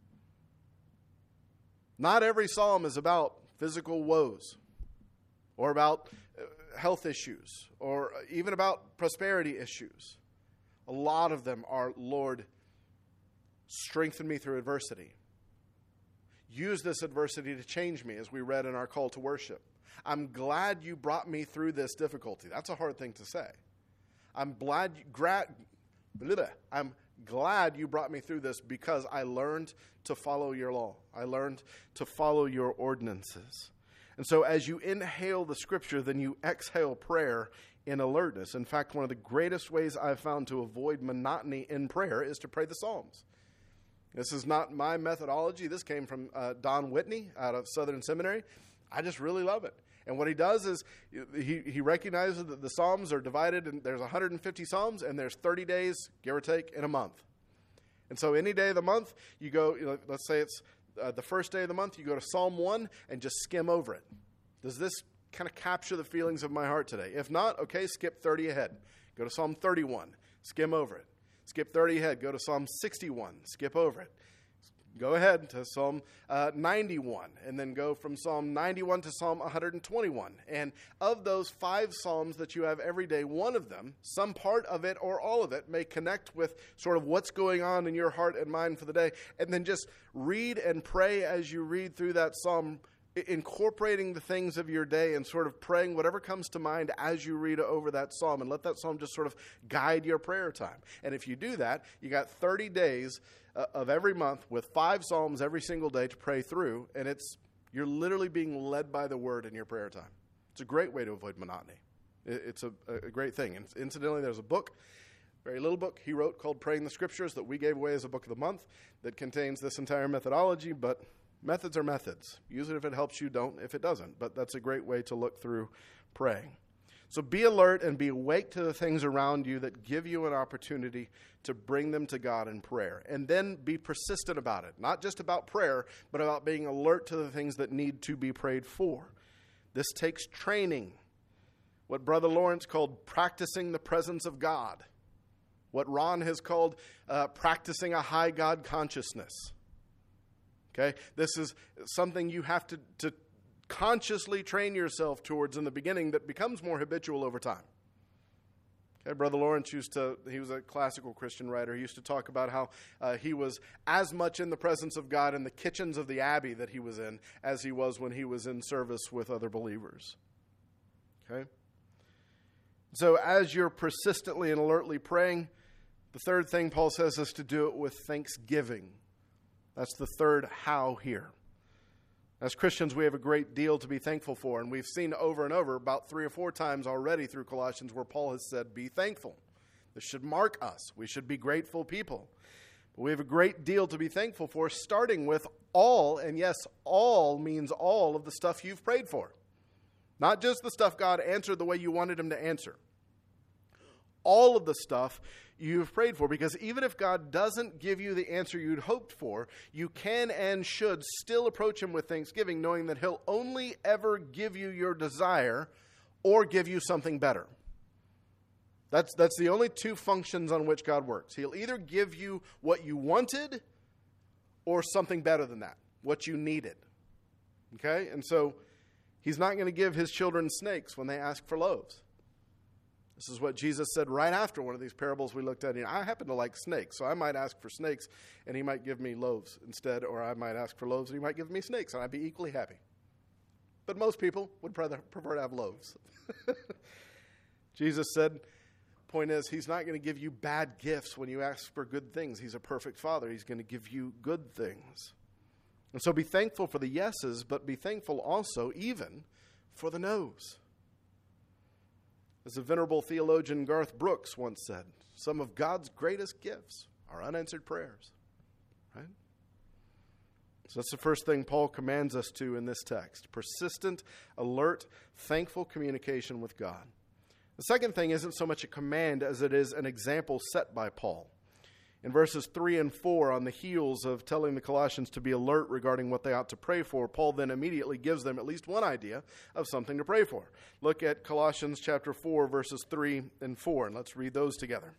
Not every psalm is about physical woes or about health issues or even about prosperity issues. A lot of them are, Lord, strengthen me through adversity. Use this adversity to change me, as we read in our call to worship. I'm glad you brought me through this difficulty. That's a hard thing to say. I'm glad you, gra- I'm glad you brought me through this because I learned to follow your law. I learned to follow your ordinances. And so as you inhale the Scripture, then you exhale prayer in alertness. In fact, one of the greatest ways I've found to avoid monotony in prayer is to pray the Psalms. This is not my methodology. This came from uh, Don Whitney out of Southern Seminary. I just really love it. And what he does is he, he recognizes that the Psalms are divided, and there's one hundred fifty Psalms, and there's thirty days, give or take, in a month. And so any day of the month, you go, you know, let's say it's uh, the first day of the month, you go to Psalm one and just skim over it. Does this kind of capture the feelings of my heart today? If not, okay, skip thirty ahead. Go to Psalm thirty-one, skim over it. Skip thirty ahead, go to Psalm sixty-one, skip over it. Go ahead to Psalm uh, ninety-one, and then go from Psalm ninety-one to Psalm one hundred twenty-one. And of those five Psalms that you have every day, one of them, some part of it or all of it, may connect with sort of what's going on in your heart and mind for the day. And then just read and pray as you read through that Psalm, incorporating the things of your day and sort of praying whatever comes to mind as you read over that psalm, and let that psalm just sort of guide your prayer time. And if you do that, you got thirty days uh, of every month with five psalms every single day to pray through, and it's you're literally being led by the Word in your prayer time. It's a great way to avoid monotony. It, it's a, a great thing. And incidentally, there's a book, very little book he wrote called Praying the Scriptures that we gave away as a book of the month that contains this entire methodology, but methods are methods. Use it if it helps you, don't if it doesn't. But that's a great way to look through praying. So be alert and be awake to the things around you that give you an opportunity to bring them to God in prayer. And then be persistent about it. Not just about prayer, but about being alert to the things that need to be prayed for. This takes training. What Brother Lawrence called practicing the presence of God. What Ron has called uh, practicing a high God consciousness. Okay, this is something you have to, to consciously train yourself towards in the beginning that becomes more habitual over time. Okay, Brother Lawrence used to, he was a classical Christian writer. He used to talk about how uh, he was as much in the presence of God in the kitchens of the abbey that he was in as he was when he was in service with other believers. Okay? So as you're persistently and alertly praying, the third thing Paul says is to do it with thanksgiving. That's the third how here. As Christians, we have a great deal to be thankful for, and we've seen over and over about three or four times already through Colossians where Paul has said, be thankful. This should mark us. We should be grateful people. But we have a great deal to be thankful for, starting with all, and yes, all means all of the stuff you've prayed for. Not just the stuff God answered the way you wanted him to answer. All of the stuff you've prayed for, because even if God doesn't give you the answer you'd hoped for, you can and should still approach him with thanksgiving, knowing that he'll only ever give you your desire or give you something better. That's, that's the only two functions on which God works. He'll either give you what you wanted or something better than that, what you needed. Okay? And so he's not going to give his children snakes when they ask for loaves. This is what Jesus said right after one of these parables we looked at. I happen to like snakes, so I might ask for snakes, and he might give me loaves instead, or I might ask for loaves, and he might give me snakes, and I'd be equally happy. But most people would prefer to have loaves. Jesus said, point is, he's not going to give you bad gifts when you ask for good things. He's a perfect father. He's going to give you good things. And so be thankful for the yeses, but be thankful also even for the no's. As the venerable theologian Garth Brooks once said, some of God's greatest gifts are unanswered prayers. Right? So that's the first thing Paul commands us to in this text. Persistent, alert, thankful communication with God. The second thing isn't so much a command as it is an example set by Paul. In verses three and four, on the heels of telling the Colossians to be alert regarding what they ought to pray for, Paul then immediately gives them at least one idea of something to pray for. Look at Colossians chapter four, verses three and four, and let's read those together.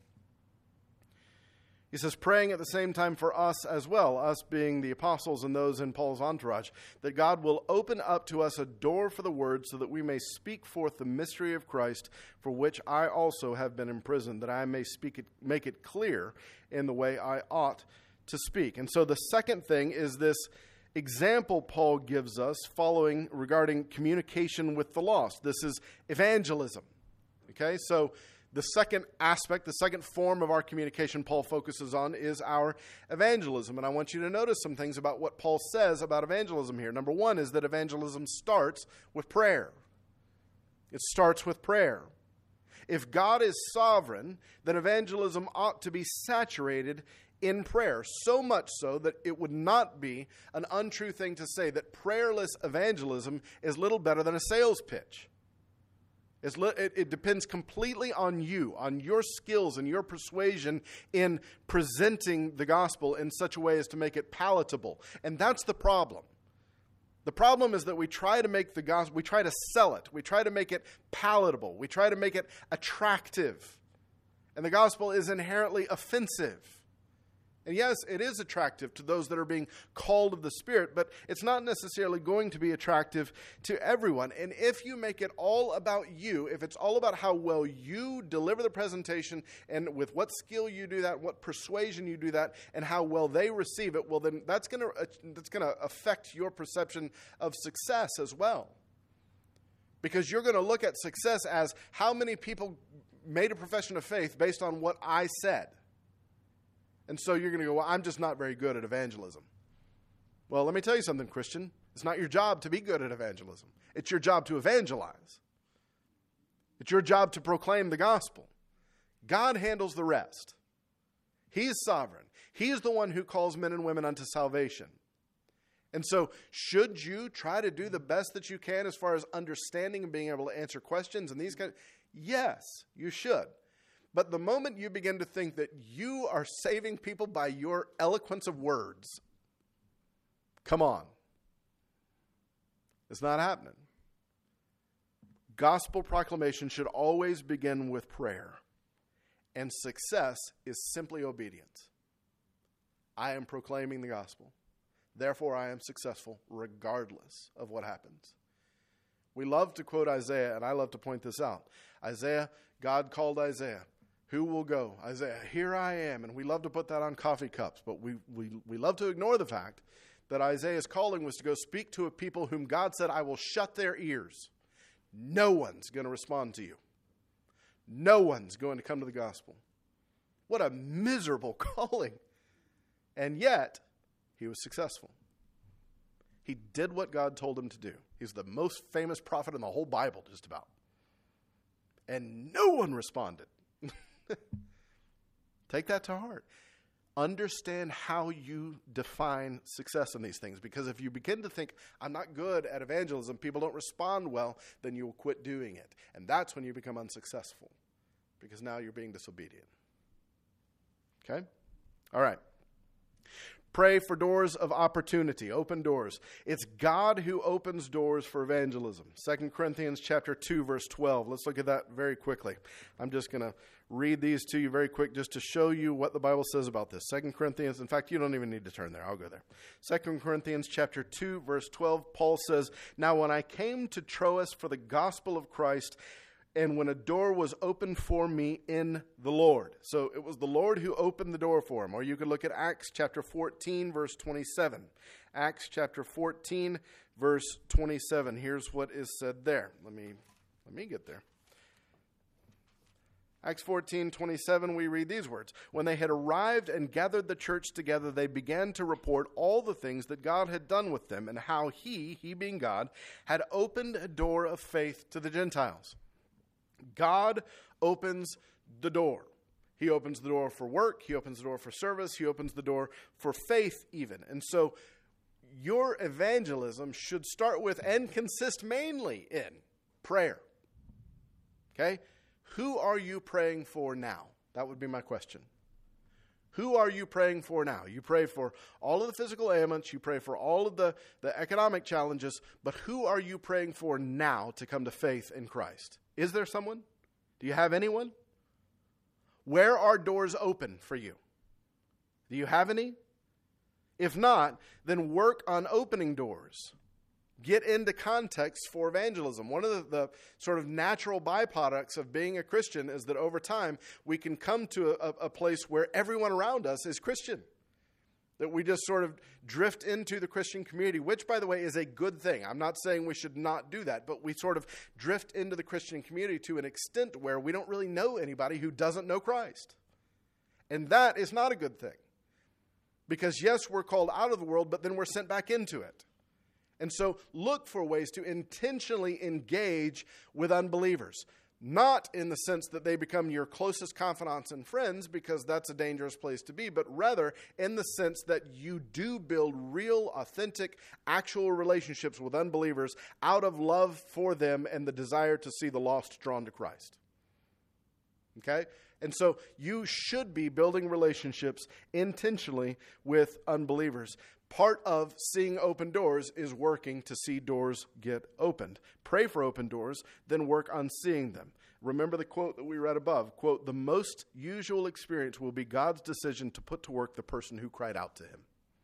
He says, praying at the same time for us as well, us being the apostles and those in Paul's entourage, that God will open up to us a door for the word so that we may speak forth the mystery of Christ, for which I also have been imprisoned, that I may speak it, make it clear in the way I ought to speak. And so the second thing is this example Paul gives us following regarding communication with the lost. This is evangelism. Okay, so the second aspect, the second form of our communication Paul focuses on is our evangelism. And I want you to notice some things about what Paul says about evangelism here. Number one is that evangelism starts with prayer. It starts with prayer. If God is sovereign, then evangelism ought to be saturated in prayer, so much so that it would not be an untrue thing to say that prayerless evangelism is little better than a sales pitch. It's li- it, it depends completely on you, on your skills and your persuasion in presenting the gospel in such a way as to make it palatable. And that's the problem. The problem is that we try to make the gospel, we try to sell it, we try to make it palatable, we try to make it attractive. And the gospel is inherently offensive. And yes, it is attractive to those that are being called of the Spirit, but it's not necessarily going to be attractive to everyone. And if you make it all about you, if it's all about how well you deliver the presentation and with what skill you do that, what persuasion you do that, and how well they receive it, well, then that's going to that's going to affect your perception of success as well. Because you're going to look at success as how many people made a profession of faith based on what I said. And so you're going to go, well, I'm just not very good at evangelism. Well, let me tell you something, Christian. It's not your job to be good at evangelism. It's your job to evangelize. It's your job to proclaim the gospel. God handles the rest. He is sovereign. He is the one who calls men and women unto salvation. And so should you try to do the best that you can as far as understanding and being able to answer questions and these kinds? Yes, you should. But the moment you begin to think that you are saving people by your eloquence of words, come on. It's not happening. Gospel proclamation should always begin with prayer. And success is simply obedience. I am proclaiming the gospel. Therefore, I am successful regardless of what happens. We love to quote Isaiah, and I love to point this out. Isaiah, God called Isaiah Who will go? Isaiah, here I am. And we love to put that on coffee cups, but we, we, we love to ignore the fact that Isaiah's calling was to go speak to a people whom God said, I will shut their ears. No one's going to respond to you. No one's going to come to the gospel. What a miserable calling. And yet, he was successful. He did what God told him to do. He's the most famous prophet in the whole Bible, just about. And no one responded. Take that to heart. Understand how you define success in these things. Because if you begin to think, I'm not good at evangelism, people don't respond well, then you will quit doing it. And that's when you become unsuccessful. Because now you're being disobedient. Okay? All right. Pray for doors of opportunity, open doors. It's God who opens doors for evangelism. Second Corinthians chapter two, verse twelve. Let's look at that very quickly. I'm just going to read these to you very quick just to show you what the Bible says about this. Second Corinthians, in fact, you don't even need to turn there. I'll go there. Second Corinthians chapter two, verse twelve, Paul says, Now when I came to Troas for the gospel of Christ, and when a door was opened for me in the Lord. So it was the Lord who opened the door for him. Or you could look at Acts chapter fourteen, verse twenty-seven. Acts chapter fourteen, verse twenty-seven. Here's what is said there. Let me, let me get there. Acts fourteen, twenty-seven, we read these words. When they had arrived and gathered the church together, they began to report all the things that God had done with them and how he, he being God, had opened a door of faith to the Gentiles. God opens the door. He opens the door for work. He opens the door for service. He opens the door for faith even. And so your evangelism should start with and consist mainly in prayer. Okay? Who are you praying for now? That would be my question. Who are you praying for now? You pray for all of the physical ailments. You pray for all of the, the economic challenges. But who are you praying for now to come to faith in Christ? Is there someone? Do you have anyone? Where are doors open for you? Do you have any? If not, then work on opening doors. Get into context for evangelism. One of the, the sort of natural byproducts of being a Christian is that over time we can come to a, a place where everyone around us is Christian. That we just sort of drift into the Christian community, which, by the way, is a good thing. I'm not saying we should not do that, but we sort of drift into the Christian community to an extent where we don't really know anybody who doesn't know Christ. And that is not a good thing. Because, yes, we're called out of the world, but then we're sent back into it. And so look for ways to intentionally engage with unbelievers. Not in the sense that they become your closest confidants and friends, because that's a dangerous place to be, but rather in the sense that you do build real, authentic, actual relationships with unbelievers out of love for them and the desire to see the lost drawn to Christ. Okay? And so you should be building relationships intentionally with unbelievers. Part of seeing open doors is working to see doors get opened. Pray for open doors, then work on seeing them. Remember the quote that we read above, quote, the most usual experience will be God's decision to put to work the person who cried out to him.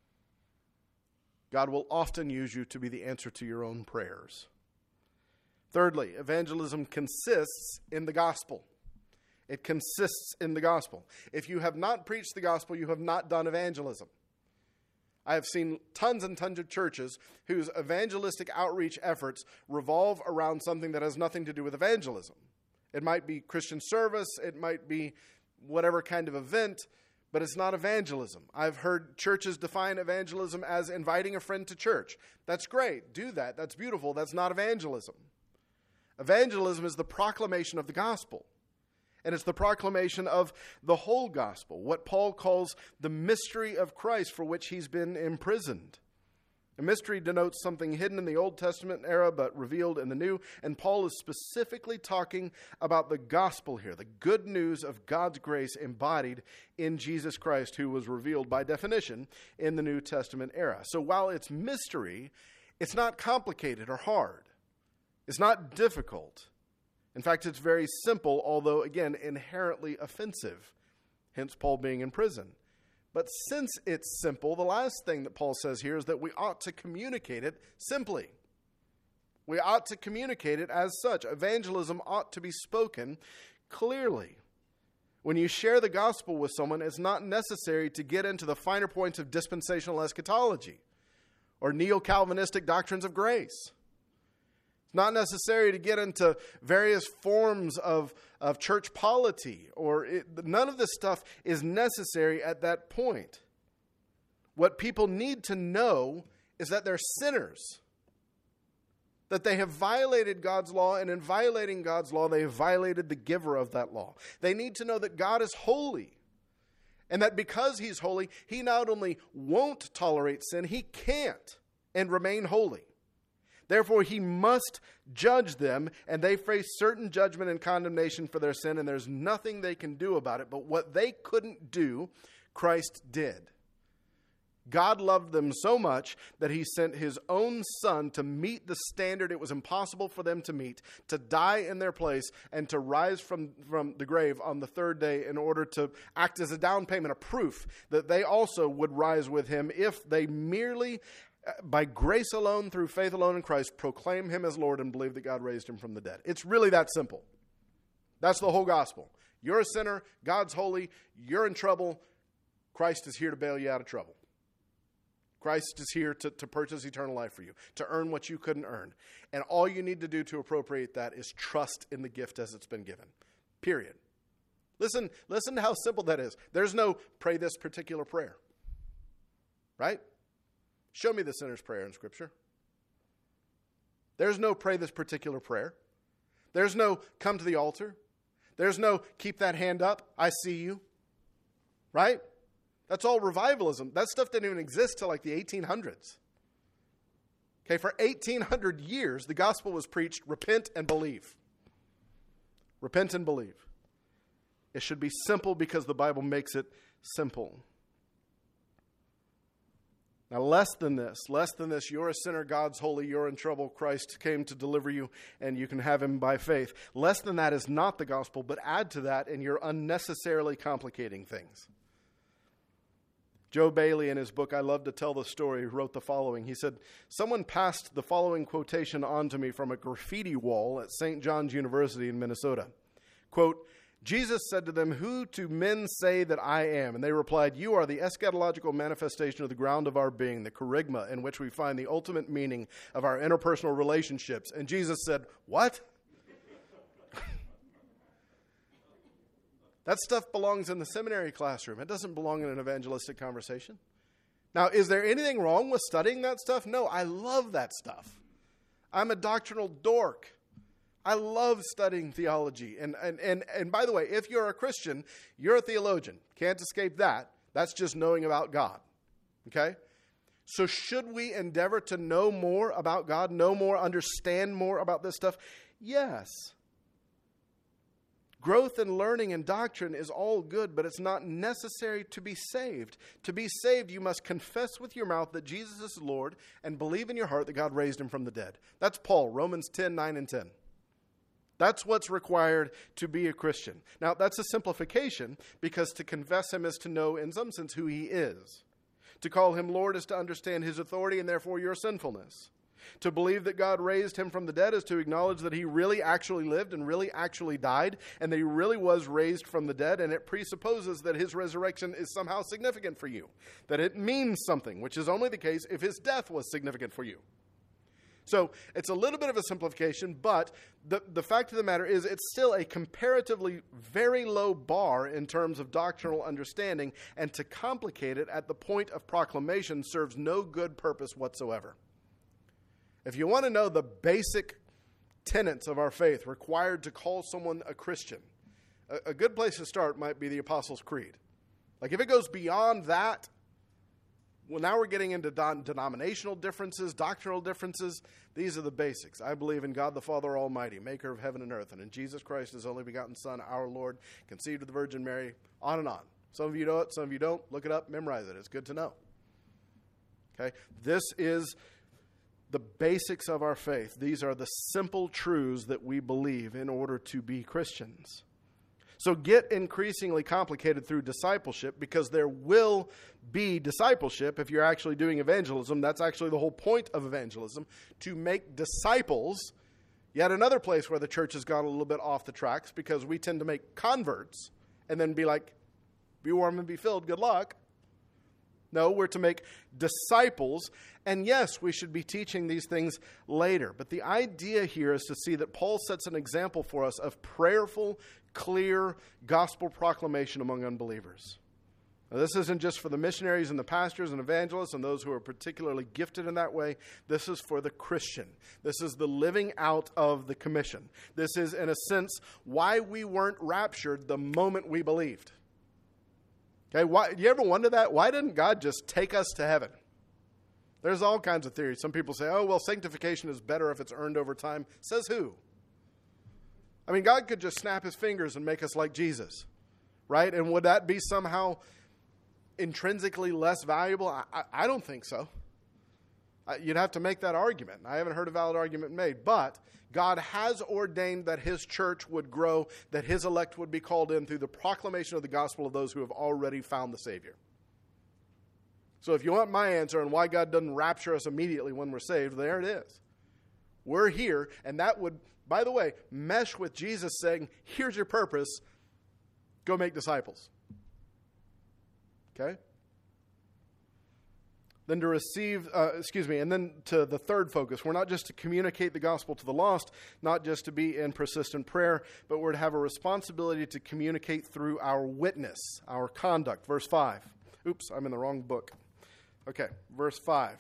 God will often use you to be the answer to your own prayers. Thirdly, evangelism consists in the gospel. It consists in the gospel. If you have not preached the gospel, you have not done evangelism. I have seen tons and tons of churches whose evangelistic outreach efforts revolve around something that has nothing to do with evangelism. It might be Christian service, it might be whatever kind of event, but it's not evangelism. I've heard churches define evangelism as inviting a friend to church. That's great. Do that. That's beautiful. That's not evangelism. Evangelism is the proclamation of the gospel. And it's the proclamation of the whole gospel, what Paul calls the mystery of Christ for which he's been imprisoned. A mystery denotes something hidden in the Old Testament era but revealed in the New. And Paul is specifically talking about the gospel here, the good news of God's grace embodied in Jesus Christ, who was revealed by definition in the New Testament era. So while it's mystery, it's not complicated or hard. It's not difficult. In fact, it's very simple, although, again, inherently offensive, hence Paul being in prison. But since it's simple, the last thing that Paul says here is that we ought to communicate it simply. We ought to communicate it as such. Evangelism ought to be spoken clearly. When you share the gospel with someone, it's not necessary to get into the finer points of dispensational eschatology or neo-Calvinistic doctrines of grace. It's not necessary to get into various forms of, of church polity, or it, none of this stuff is necessary at that point. What people need to know is that they're sinners, that they have violated God's law, and in violating God's law, they have violated the giver of that law. They need to know that God is holy, and that because he's holy, he not only won't tolerate sin, he can't and remain holy. Therefore, he must judge them, and they face certain judgment and condemnation for their sin, and there's nothing they can do about it. But what they couldn't do, Christ did. God loved them so much that he sent his own son to meet the standard it was impossible for them to meet, to die in their place, and to rise from, from the grave on the third day in order to act as a down payment, a proof that they also would rise with him if they merely, by grace alone, through faith alone in Christ, proclaim him as Lord and believe that God raised him from the dead. It's really that simple. That's the whole gospel. You're a sinner, God's holy, you're in trouble, Christ is here to bail you out of trouble. Christ is here to, to purchase eternal life for you, to earn what you couldn't earn. And all you need to do to appropriate that is trust in the gift as it's been given. Period. Listen, listen to how simple that is. There's no pray this particular prayer. Right? Show me the sinner's prayer in Scripture. There's no pray this particular prayer. There's no come to the altar. There's no keep that hand up, I see you. Right? That's all revivalism. That stuff didn't even exist till like the eighteen hundreds. Okay, for eighteen hundred years, the gospel was preached, repent and believe. Repent and believe. It should be simple because the Bible makes it simple. Now, less than this, less than this, you're a sinner, God's holy, you're in trouble, Christ came to deliver you, and you can have him by faith. Less than that is not the gospel, but add to that, and you're unnecessarily complicating things. Joe Bailey, in his book, I Love to Tell the Story, wrote the following. He said, someone passed the following quotation on to me from a graffiti wall at Saint John's University in Minnesota. Quote, Jesus said to them, who do men say that I am? And they replied, you are the eschatological manifestation of the ground of our being, the kerygma in which we find the ultimate meaning of our interpersonal relationships. And Jesus said, what? That stuff belongs in the seminary classroom. It doesn't belong in an evangelistic conversation. Now, is there anything wrong with studying that stuff? No, I love that stuff. I'm a doctrinal dork. I love studying theology. And, and, and, and by the way, if you're a Christian, you're a theologian. Can't escape that. That's just knowing about God. Okay? So should we endeavor to know more about God, know more, understand more about this stuff? Yes. Growth and learning and doctrine is all good, but it's not necessary to be saved. To be saved, you must confess with your mouth that Jesus is Lord and believe in your heart that God raised him from the dead. That's Paul, Romans ten, nine and ten. That's what's required to be a Christian. Now, that's a simplification because to confess him is to know, in some sense, who he is. To call him Lord is to understand his authority and therefore your sinfulness. To believe that God raised him from the dead is to acknowledge that he really actually lived and really actually died and that he really was raised from the dead, and it presupposes that his resurrection is somehow significant for you, that it means something, which is only the case if his death was significant for you. So it's a little bit of a simplification, but the, the fact of the matter is it's still a comparatively very low bar in terms of doctrinal understanding, and to complicate it at the point of proclamation serves no good purpose whatsoever. If you want to know the basic tenets of our faith required to call someone a Christian, a, a good place to start might be the Apostles' Creed. Like if it goes beyond that, well, now we're getting into don- denominational differences, doctrinal differences. These are the basics. I believe in God the Father Almighty, maker of heaven and earth, and in Jesus Christ, his only begotten Son, our Lord, conceived of the Virgin Mary, on and on. Some of you know it, some of you don't. Look it up, memorize it. It's good to know. Okay? This is the basics of our faith. These are the simple truths that we believe in order to be Christians. So get increasingly complicated through discipleship, because there will be discipleship if you're actually doing evangelism. That's actually the whole point of evangelism, to make disciples. Yet another place where the church has gone a little bit off the tracks, because we tend to make converts and then be like, be warm and be filled, good luck. No, we're to make disciples. And yes, we should be teaching these things later. But the idea here is to see that Paul sets an example for us of prayerful, clear gospel proclamation among unbelievers. Now, this isn't just for the missionaries and the pastors and evangelists and those who are particularly gifted in that way. This is for the Christian. This is the living out of the commission. This is, in a sense, why we weren't raptured the moment we believed. Okay, why, you ever wonder that? Why didn't God just take us to heaven? There's all kinds of theories. Some people say, oh, well, sanctification is better if it's earned over time. Says who? I mean, God could just snap his fingers and make us like Jesus, right? And would that be somehow intrinsically less valuable? I, I, I don't think so. I, you'd have to make that argument. I haven't heard a valid argument made, but God has ordained that his church would grow, that his elect would be called in through the proclamation of the gospel of those who have already found the Savior. So if you want my answer on why God doesn't rapture us immediately when we're saved, there it is. We're here, and that would, by the way, mesh with Jesus saying, here's your purpose, go make disciples. Okay? Then to receive, uh, excuse me, and then to the third focus. We're not just to communicate the gospel to the lost, not just to be in persistent prayer, but we're to have a responsibility to communicate through our witness, our conduct. Verse five. Oops, I'm in the wrong book. Okay, verse five.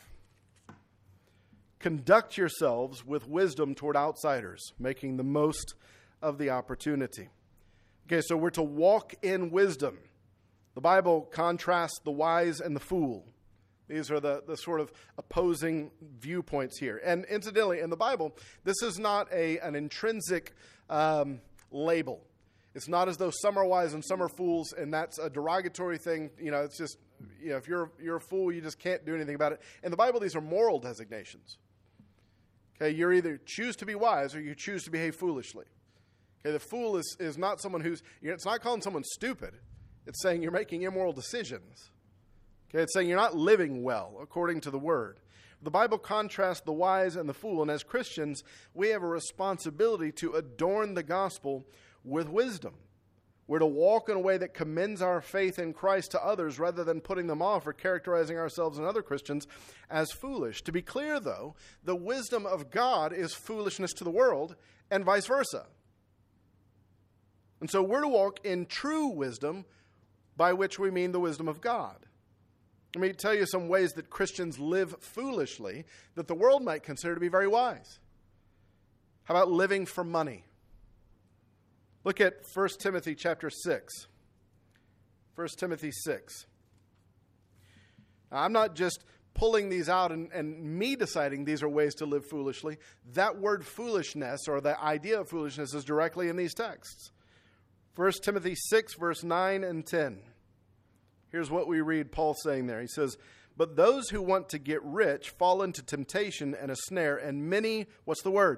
Conduct yourselves with wisdom toward outsiders, making the most of the opportunity. Okay, so we're to walk in wisdom. The Bible contrasts the wise and the fool. These are the, the sort of opposing viewpoints here. And incidentally, in the Bible, this is not a an intrinsic um, label. It's not as though some are wise and some are fools, and that's a derogatory thing. You know, it's just, you know, if you're you're a fool, you just can't do anything about it. In the Bible, these are moral designations. Okay, you're either choose to be wise or you choose to behave foolishly. Okay, the fool is, is not someone who's, you know, it's not calling someone stupid. It's saying you're making immoral decisions. Okay, it's saying you're not living well according to the word. The Bible contrasts the wise and the fool, and as Christians, we have a responsibility to adorn the gospel with wisdom. We're to walk in a way that commends our faith in Christ to others rather than putting them off or characterizing ourselves and other Christians as foolish. To be clear, though, the wisdom of God is foolishness to the world and vice versa. And so we're to walk in true wisdom, by which we mean the wisdom of God. Let me tell you some ways that Christians live foolishly that the world might consider to be very wise. How about living for money? Look at First Timothy chapter six. First Timothy six. Now, I'm not just pulling these out and, and me deciding these are ways to live foolishly. That word foolishness, or the idea of foolishness, is directly in these texts. First Timothy six, verse nine and ten. Here's what we read Paul saying there. He says, but those who want to get rich fall into temptation and a snare, and many, what's the word?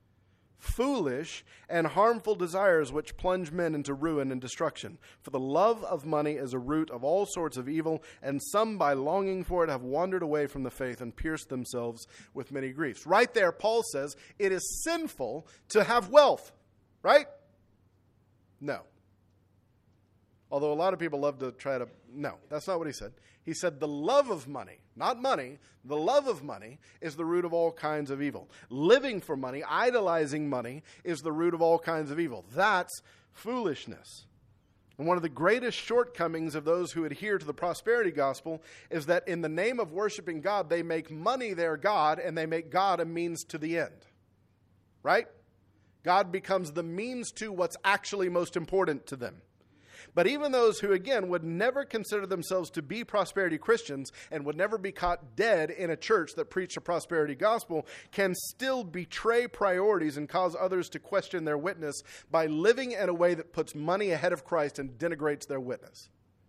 Foolish and harmful desires which plunge men into ruin and destruction. For the love of money is a root of all sorts of evil, and some by longing for it have wandered away from the faith and pierced themselves with many griefs. Right there, Paul says it is sinful to have wealth, right? No. Although a lot of people love to try to, no, that's not what he said. He said the love of money, not money, the love of money is the root of all kinds of evil. Living for money, idolizing money, is the root of all kinds of evil. That's foolishness. And one of the greatest shortcomings of those who adhere to the prosperity gospel is that in the name of worshiping God, they make money their God and they make God a means to the end. Right? God becomes the means to what's actually most important to them. But even those who, again, would never consider themselves to be prosperity Christians and would never be caught dead in a church that preached a prosperity gospel can still betray priorities and cause others to question their witness by living in a way that puts money ahead of Christ and denigrates their witness.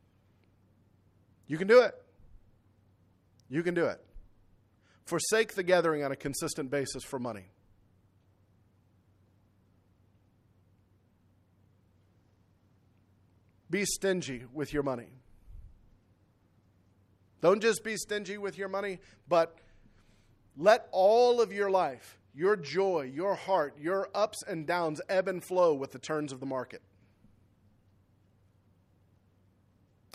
You can do it. You can do it. Forsake the gathering on a consistent basis for money. Be stingy with your money. Don't just be stingy with your money, but let all of your life, your joy, your heart, your ups and downs ebb and flow with the turns of the market.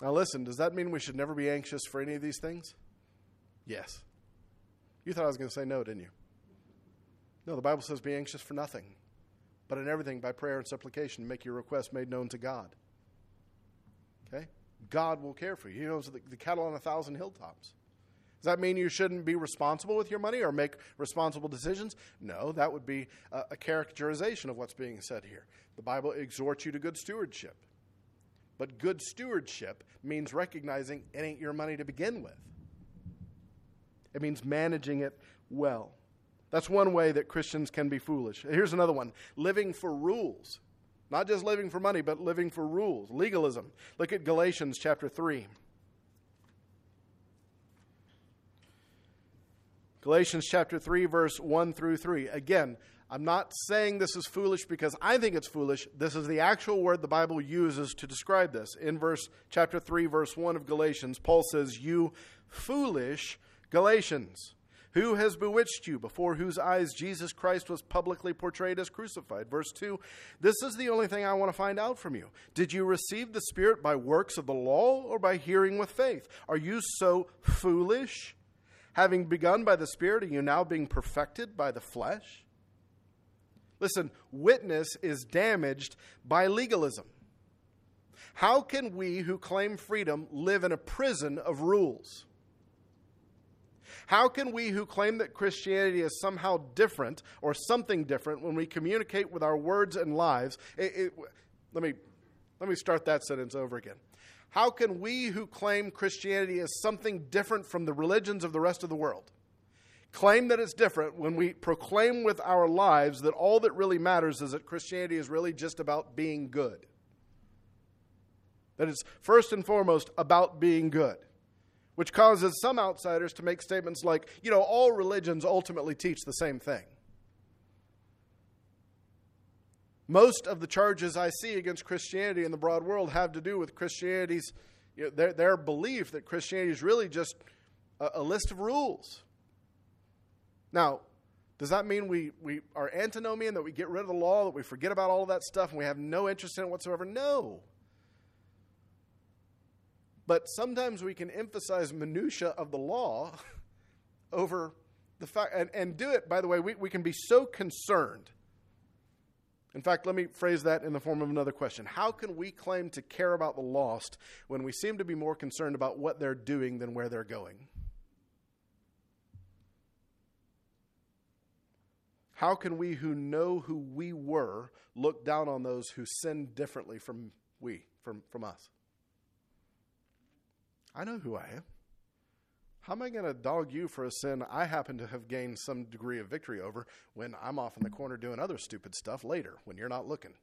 Now listen, does that mean we should never be anxious for any of these things? Yes. You thought I was going to say no, didn't you? No, the Bible says be anxious for nothing, but in everything by prayer and supplication make your requests made known to God. Okay? God will care for you. He knows the, the cattle on a thousand hilltops. Does that mean you shouldn't be responsible with your money or make responsible decisions? No, that would be a, a characterization of what's being said here. The Bible exhorts you to good stewardship. But good stewardship means recognizing it ain't your money to begin with. It means managing it well. That's one way that Christians can be foolish. Here's another one. Living for rules. Not just living for money, but living for rules. Legalism. Look at Galatians chapter three. Galatians chapter three, verse one through three. Again, I'm not saying this is foolish because I think it's foolish. This is the actual word the Bible uses to describe this. In verse chapter three, verse one of Galatians, Paul says, "You foolish Galatians, who has bewitched you, before whose eyes Jesus Christ was publicly portrayed as crucified?" Verse two, "This is the only thing I want to find out from you. Did you receive the Spirit by works of the law or by hearing with faith? Are you so foolish? Having begun by the Spirit, are you now being perfected by the flesh?" Listen, witness is damaged by legalism. How can we who claim freedom live in a prison of rules? How can we who claim that Christianity is somehow different or something different when we communicate with our words and lives? It, it, let me, let me start that sentence over again. How can we who claim Christianity is something different from the religions of the rest of the world claim that it's different when we proclaim with our lives that all that really matters is that Christianity is really just about being good? That it's first and foremost about being good, which causes some outsiders to make statements like, you know, all religions ultimately teach the same thing. Most of the charges I see against Christianity in the broad world have to do with Christianity's, you know, their, their belief that Christianity is really just a, a list of rules. Now, does that mean we, we are antinomian, that we get rid of the law, that we forget about all of that stuff and we have no interest in it whatsoever? No. But sometimes we can emphasize minutia of the law over the fact, and, and do it, by the way, we, we can be so concerned. In fact, let me phrase that in the form of another question. How can we claim to care about the lost when we seem to be more concerned about what they're doing than where they're going? How can we who know who we were look down on those who sin differently from we, from, from us? I know who I am. How am I going to dog you for a sin I happen to have gained some degree of victory over when I'm off in the corner doing other stupid stuff later when you're not looking?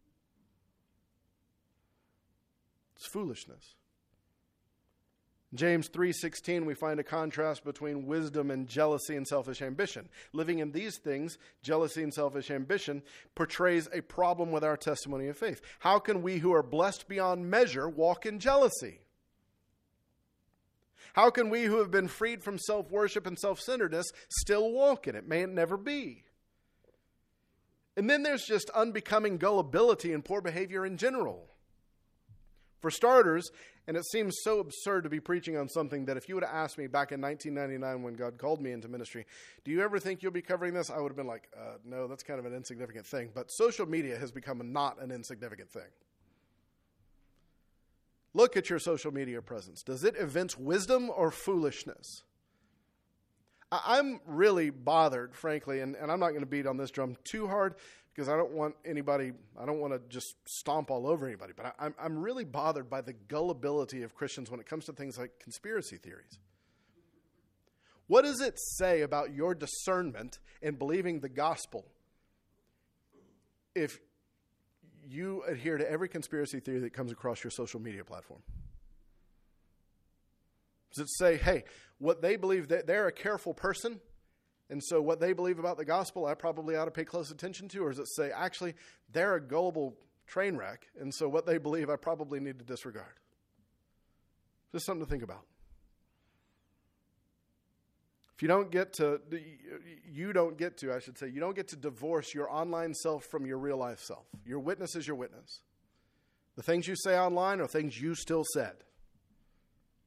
It's foolishness. In James three sixteen, we find a contrast between wisdom and jealousy and selfish ambition. Living in these things, jealousy and selfish ambition, portrays a problem with our testimony of faith. How can we who are blessed beyond measure walk in jealousy? How can we who have been freed from self-worship and self-centeredness still walk in it? May it never be. And then there's just unbecoming gullibility and poor behavior in general. For starters, and it seems so absurd to be preaching on something that if you would have asked me back in nineteen ninety-nine when God called me into ministry, do you ever think you'll be covering this? I would have been like, uh, no, that's kind of an insignificant thing. But social media has become a, not an insignificant thing. Look at your social media presence. Does it evince wisdom or foolishness? I'm really bothered, frankly, and, and I'm not going to beat on this drum too hard because I don't want anybody, I don't want to just stomp all over anybody, but I, I'm, I'm really bothered by the gullibility of Christians when it comes to things like conspiracy theories. What does it say about your discernment in believing the gospel if you adhere to every conspiracy theory that comes across your social media platform? Does it say, hey, what they believe, that they're a careful person, and so what they believe about the gospel, I probably ought to pay close attention to? Or does it say, actually, they're a gullible train wreck, and so what they believe, I probably need to disregard? Just something to think about. If you don't get to, you don't get to, I should say, you don't get to divorce your online self from your real life self. Your witness is your witness. The things you say online are things you still said.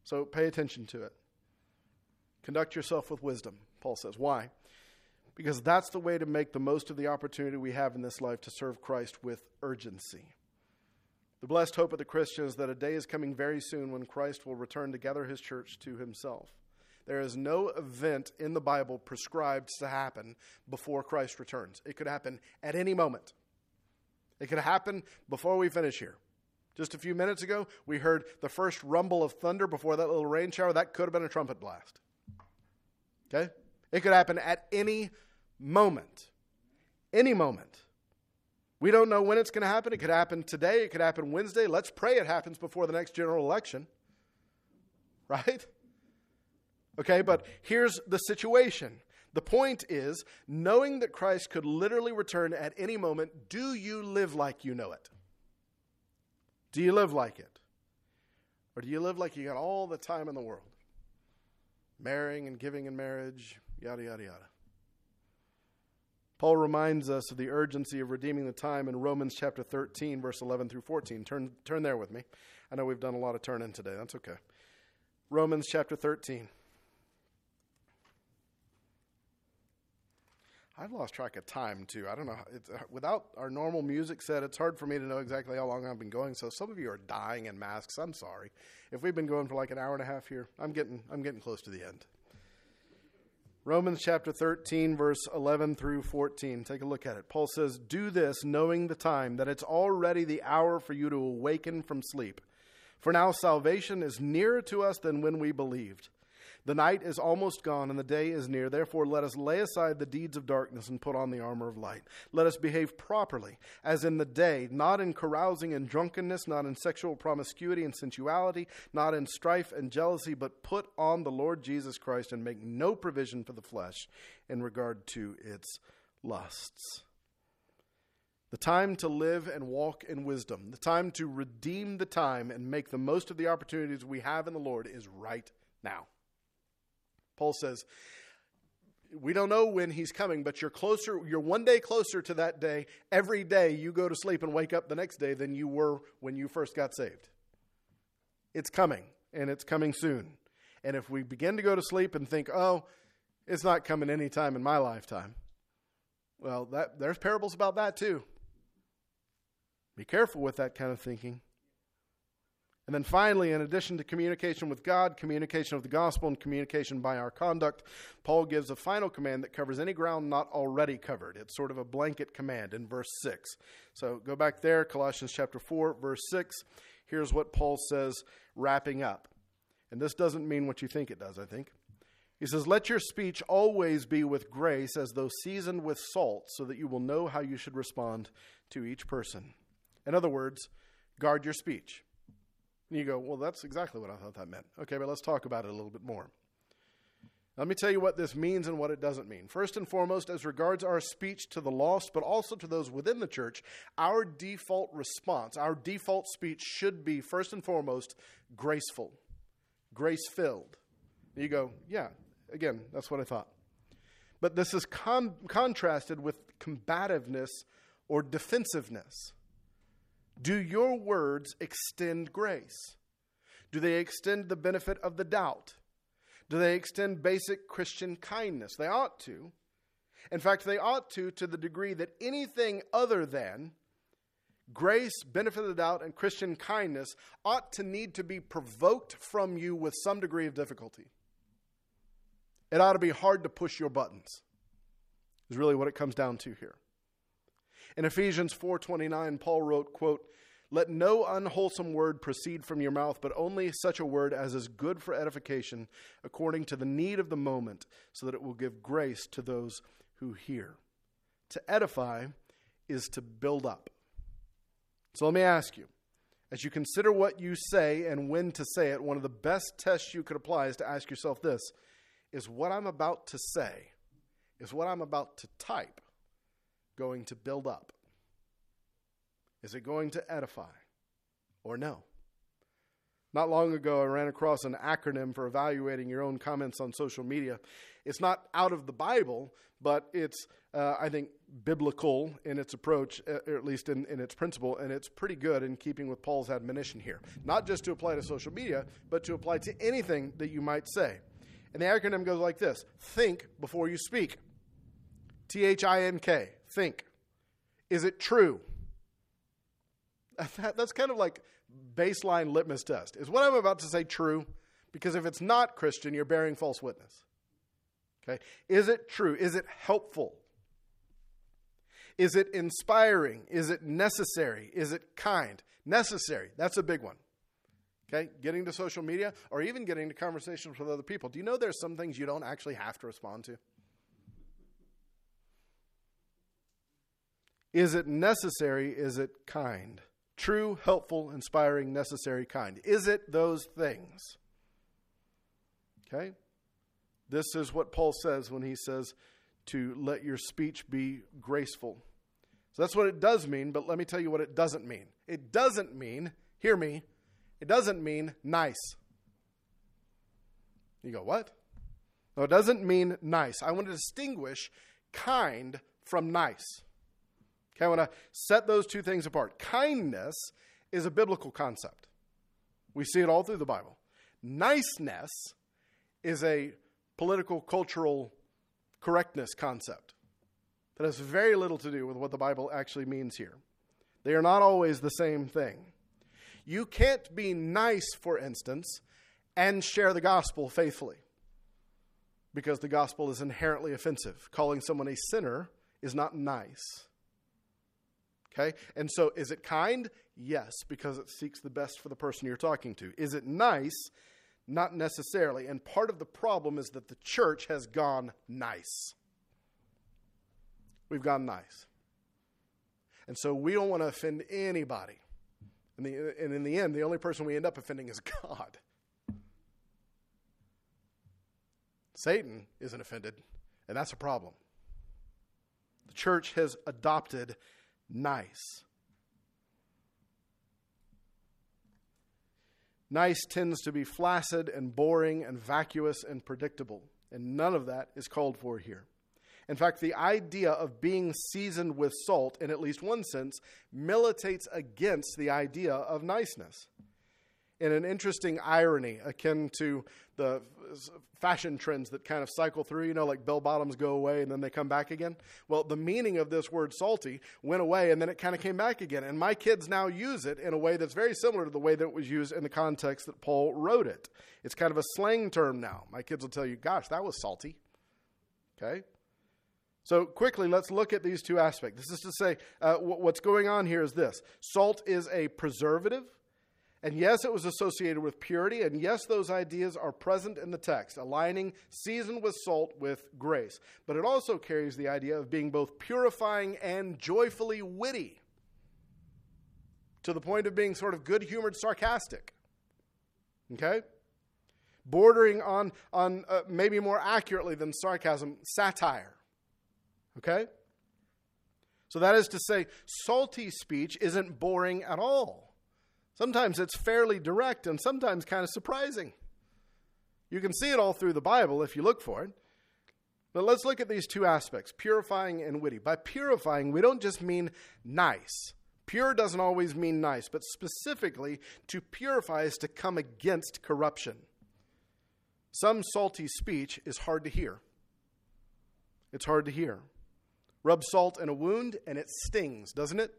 So pay attention to it. Conduct yourself with wisdom, Paul says. Why? Because that's the way to make the most of the opportunity we have in this life to serve Christ with urgency. The blessed hope of the Christian is that a day is coming very soon when Christ will return to gather his church to himself. There is no event in the Bible prescribed to happen before Christ returns. It could happen at any moment. It could happen before we finish here. Just a few minutes ago, we heard the first rumble of thunder before that little rain shower. That could have been a trumpet blast. Okay? It could happen at any moment. Any moment. We don't know when it's going to happen. It could happen today. It could happen Wednesday. Let's pray it happens before the next general election. Right? Okay, but here's the situation. The point is, knowing that Christ could literally return at any moment, do you live like you know it? Do you live like it? Or do you live like you got all the time in the world? Marrying and giving in marriage, yada, yada, yada. Paul reminds us of the urgency of redeeming the time in Romans chapter thirteen, verse eleven through fourteen. Turn, turn there with me. I know we've done a lot of turning today. That's okay. Romans chapter thirteen. I've lost track of time, too. I don't know. It's, uh, without our normal music set, it's hard for me to know exactly how long I've been going. So some of you are dying in masks. I'm sorry. If we've been going for like an hour and a half here, I'm getting I'm getting close to the end. Romans chapter thirteen, verse eleven through fourteen. Take a look at it. Paul says, "Do this, knowing the time, that it's already the hour for you to awaken from sleep. For now salvation is nearer to us than when we believed. The night is almost gone and the day is near. Therefore, let us lay aside the deeds of darkness and put on the armor of light. Let us behave properly, as in the day, not in carousing and drunkenness, not in sexual promiscuity and sensuality, not in strife and jealousy, but put on the Lord Jesus Christ and make no provision for the flesh in regard to its lusts." The time to live and walk in wisdom, the time to redeem the time and make the most of the opportunities we have in the Lord is right now. Paul says, we don't know when he's coming, but you're closer, you're one day closer to that day. Every day you go to sleep and wake up the next day than you were when you first got saved. It's coming, and it's coming soon. And if we begin to go to sleep and think, oh, it's not coming anytime in my lifetime, well, that there's parables about that too. Be careful with that kind of thinking. And then finally, in addition to communication with God, communication of the gospel, and communication by our conduct, Paul gives a final command that covers any ground not already covered. It's sort of a blanket command in verse six. So go back there, Colossians chapter four, verse six. Here's what Paul says, wrapping up. And this doesn't mean what you think it does, I think. He says, "Let your speech always be with grace, as though seasoned with salt, so that you will know how you should respond to each person." In other words, guard your speech. And you go, well, that's exactly what I thought that meant. Okay, but let's talk about it a little bit more. Let me tell you what this means and what it doesn't mean. First and foremost, as regards our speech to the lost, but also to those within the church, our default response, our default speech should be, first and foremost, graceful, grace-filled. You go, yeah, again, that's what I thought. But this is con- contrasted with combativeness or defensiveness. Do your words extend grace? Do they extend the benefit of the doubt? Do they extend basic Christian kindness? They ought to. In fact, they ought to to the degree that anything other than grace, benefit of the doubt, and Christian kindness ought to need to be provoked from you with some degree of difficulty. It ought to be hard to push your buttons, is really what it comes down to here. In Ephesians four twenty-nine, Paul wrote, quote, "Let no unwholesome word proceed from your mouth, but only such a word as is good for edification, according to the need of the moment, so that it will give grace to those who hear." To edify is to build up. So let me ask you, as you consider what you say and when to say it, one of the best tests you could apply is to ask yourself this: is what I'm about to say, is what I'm about to type, going to build up? Is it going to edify or no? Not long ago, I ran across an acronym for evaluating your own comments on social media. It's not out of the Bible, but it's, uh, I think, biblical in its approach, or at least in, in its principle, and it's pretty good in keeping with Paul's admonition here. Not just to apply to social media, but to apply to anything that you might say. And the acronym goes like this: think before you speak. T H I N K, think. Is it true? That, that's kind of like baseline litmus test. Is what I'm about to say true? Because if it's not, Christian, you're bearing false witness. Okay? Is it true? Is it helpful? Is it inspiring? Is it necessary? Is it kind? Necessary. That's a big one. Okay? Getting to social media or even getting to conversations with other people. Do you know there's some things you don't actually have to respond to? Is it necessary? Is it kind? True, helpful, inspiring, necessary, kind. Is it those things? Okay? This is what Paul says when he says to let your speech be graceful. So that's what it does mean, but let me tell you what it doesn't mean. It doesn't mean, hear me, it doesn't mean nice. You go, what? No, it doesn't mean nice. I want to distinguish kind from nice. Okay, I want to set those two things apart. Kindness is a biblical concept. We see it all through the Bible. Niceness is a political, cultural correctness concept that has very little to do with what the Bible actually means here. They are not always the same thing. You can't be nice, for instance, and share the gospel faithfully, because the gospel is inherently offensive. Calling someone a sinner is not nice. Okay? And so is it kind? Yes, because it seeks the best for the person you're talking to. Is it nice? Not necessarily. And part of the problem is that the church has gone nice. We've gone nice. And so we don't want to offend anybody. And, the, and in the end, the only person we end up offending is God. Satan isn't offended, and that's a problem. The church has adopted nice. Nice tends to be flaccid and boring and vacuous and predictable, and none of that is called for here. In fact, the idea of being seasoned with salt, in at least one sense, militates against the idea of niceness. In an interesting irony akin to the fashion trends that kind of cycle through, you know, like bell bottoms go away and then they come back again. Well, the meaning of this word salty went away and then it kind of came back again. And my kids now use it in a way that's very similar to the way that it was used in the context that Paul wrote it. It's kind of a slang term now. My kids will tell you, gosh, that was salty. Okay? So quickly, let's look at these two aspects. This is to say, uh, w- what's going on here is this. Salt is a preservative. And yes, it was associated with purity, and yes, those ideas are present in the text, aligning seasoned with salt with grace. But it also carries the idea of being both purifying and joyfully witty, to the point of being sort of good-humored sarcastic. Okay? Bordering on, on uh, maybe more accurately than sarcasm, satire. Okay? So that is to say, salty speech isn't boring at all. Sometimes it's fairly direct and sometimes kind of surprising. You can see it all through the Bible if you look for it. But let's look at these two aspects, purifying and witty. By purifying, we don't just mean nice. Pure doesn't always mean nice, but specifically to purify is to come against corruption. Some salty speech is hard to hear. It's hard to hear. Rub salt in a wound and it stings, doesn't it?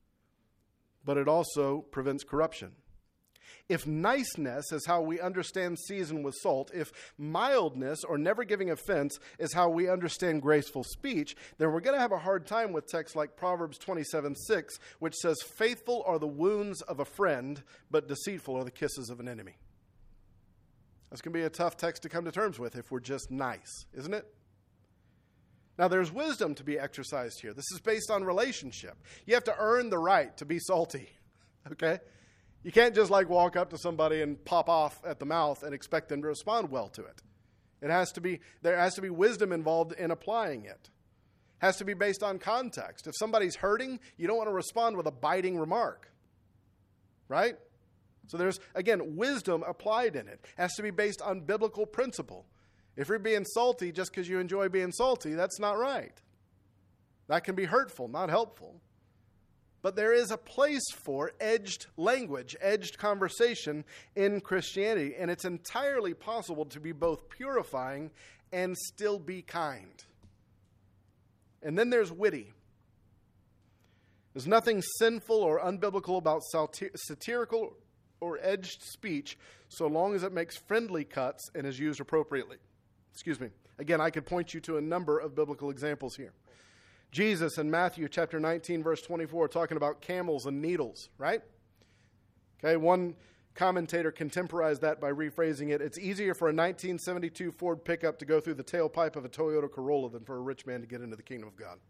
But it also prevents corruption. If niceness is how we understand seasoned with salt, if mildness or never giving offense is how we understand graceful speech, then we're going to have a hard time with texts like Proverbs twenty-seven six, which says, faithful are the wounds of a friend, but deceitful are the kisses of an enemy. That's going to be a tough text to come to terms with if we're just nice, isn't it? Now, there's wisdom to be exercised here. This is based on relationship. You have to earn the right to be salty, okay? You can't just like walk up to somebody and pop off at the mouth and expect them to respond well to it. It has to be, there has to be wisdom involved in applying it. It has to be based on context. If somebody's hurting, you don't want to respond with a biting remark, right? So there's, again, wisdom applied in it. It has to be based on biblical principle. If you're being salty just because you enjoy being salty, that's not right. That can be hurtful, not helpful. But there is a place for edged language, edged conversation in Christianity. And it's entirely possible to be both purifying and still be kind. And then there's witty. There's nothing sinful or unbiblical about satirical or edged speech so long as it makes friendly cuts and is used appropriately. Excuse me. Again, I could point you to a number of biblical examples here. Jesus in Matthew chapter nineteen, verse twenty-four, talking about camels and needles, right? Okay, one commentator contemporized that by rephrasing it. It's easier for a nineteen seventy-two Ford pickup to go through the tailpipe of a Toyota Corolla than for a rich man to get into the kingdom of God.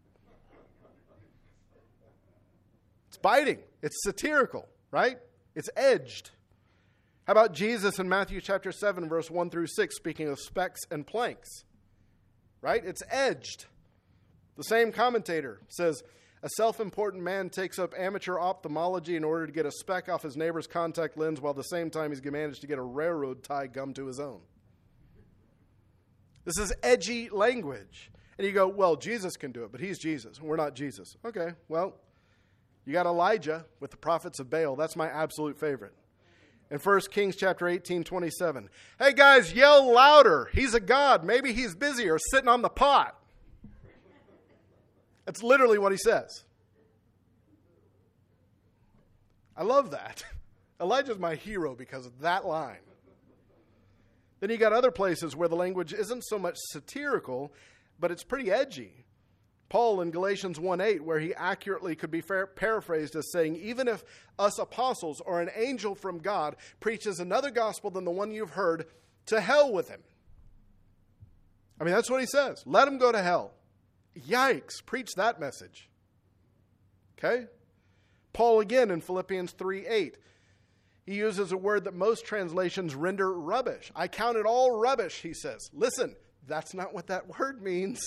It's biting. It's satirical, right? It's edged. How about Jesus in Matthew chapter seven, verse one through six, speaking of specks and planks, right? It's edged. The same commentator says, a self-important man takes up amateur ophthalmology in order to get a speck off his neighbor's contact lens while at the same time he's managed to get a railroad tie gummed to his own. This is edgy language. And you go, well, Jesus can do it, but he's Jesus. We're not Jesus. Okay, well, you got Elijah with the prophets of Baal. That's my absolute favorite. In First Kings chapter eighteen, twenty-seven. Hey guys, yell louder. He's a god. Maybe he's busy or sitting on the pot. That's literally what he says. I love that. Elijah's my hero because of that line. Then you got other places where the language isn't so much satirical, but it's pretty edgy. Paul in Galatians one eight, where he accurately could be fair, paraphrased as saying, even if us apostles or an angel from God preaches another gospel than the one you've heard, to hell with him. I mean, that's what he says. Let him go to hell. Yikes, preach that message. Okay? Paul again in Philippians three eight. He uses a word that most translations render rubbish. I count it all rubbish, he says. Listen, that's not what that word means.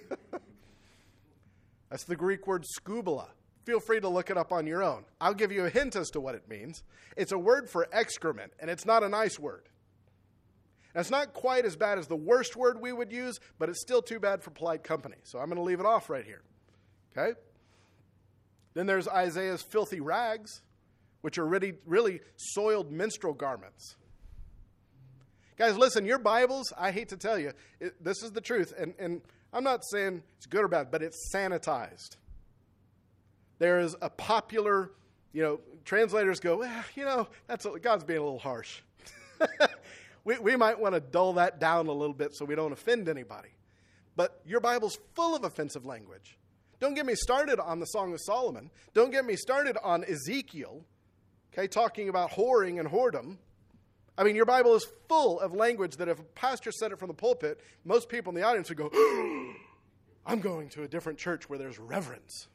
That's the Greek word skubala. Feel free to look it up on your own. I'll give you a hint as to what it means. It's a word for excrement, and it's not a nice word. And it's not quite as bad as the worst word we would use, but it's still too bad for polite company. So I'm going to leave it off right here. Okay? Then there's Isaiah's filthy rags, which are really, really soiled menstrual garments. Guys, listen, your Bibles, I hate to tell you, it, this is the truth. And, and I'm not saying it's good or bad, but it's sanitized. There is a popular, you know, translators go, well, you know, that's a, God's being a little harsh. We, we might want to dull that down a little bit so we don't offend anybody. But your Bible's full of offensive language. Don't get me started on the Song of Solomon. Don't get me started on Ezekiel, okay, talking about whoring and whoredom. I mean, your Bible is full of language that if a pastor said it from the pulpit, most people in the audience would go, oh, I'm going to a different church where there's reverence.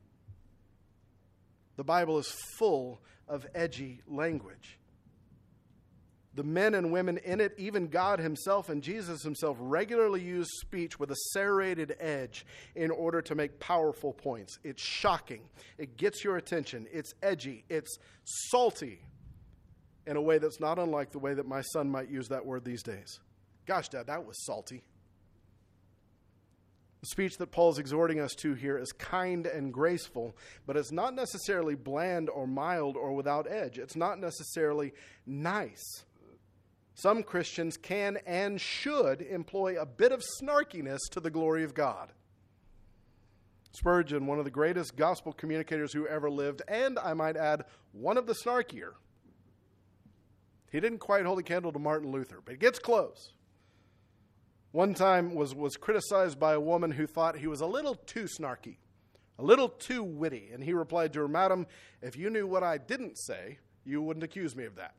The Bible is full of edgy language. The men and women in it, even God himself and Jesus himself, regularly use speech with a serrated edge in order to make powerful points. It's shocking. It gets your attention. It's edgy. It's salty in a way that's not unlike the way that my son might use that word these days. Gosh, Dad, that was salty. The speech that Paul's exhorting us to here is kind and graceful, but it's not necessarily bland or mild or without edge. It's not necessarily nice. Some Christians can and should employ a bit of snarkiness to the glory of God. Spurgeon, one of the greatest gospel communicators who ever lived, and I might add, one of the snarkier. He didn't quite hold a candle to Martin Luther, but it gets close. One time was, was criticized by a woman who thought he was a little too snarky, a little too witty, and he replied to her, Madam, if you knew what I didn't say, you wouldn't accuse me of that.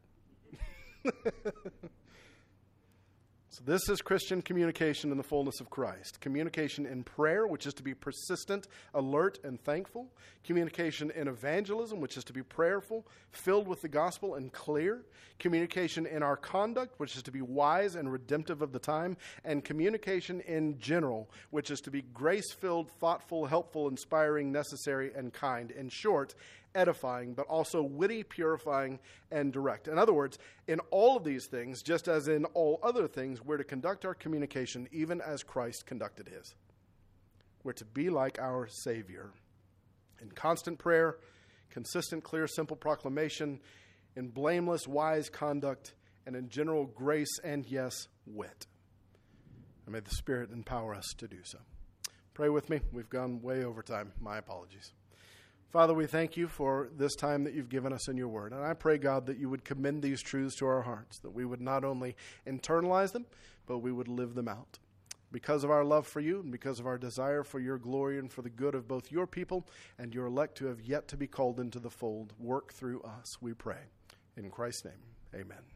So this is Christian communication in the fullness of Christ. Communication in prayer, which is to be persistent, alert, and thankful. Communication in evangelism, which is to be prayerful, filled with the gospel, and clear. Communication in our conduct, which is to be wise and redemptive of the time. And communication in general, which is to be grace-filled, thoughtful, helpful, inspiring, necessary, and kind. In short, edifying, but also witty, purifying, and direct. In other words, in all of these things, just as in all other things, we're to conduct our communication even as Christ conducted his. We're to be like our Savior in constant prayer, consistent, clear, simple proclamation, in blameless, wise conduct, and in general grace and, yes, wit. And may the Spirit empower us to do so. Pray with me. We've gone way over time. My apologies. Father, we thank you for this time that you've given us in your word. And I pray, God, that you would commend these truths to our hearts, that we would not only internalize them, but we would live them out. Because of our love for you and because of our desire for your glory and for the good of both your people and your elect who have yet to be called into the fold, work through us, we pray. In Christ's name, amen.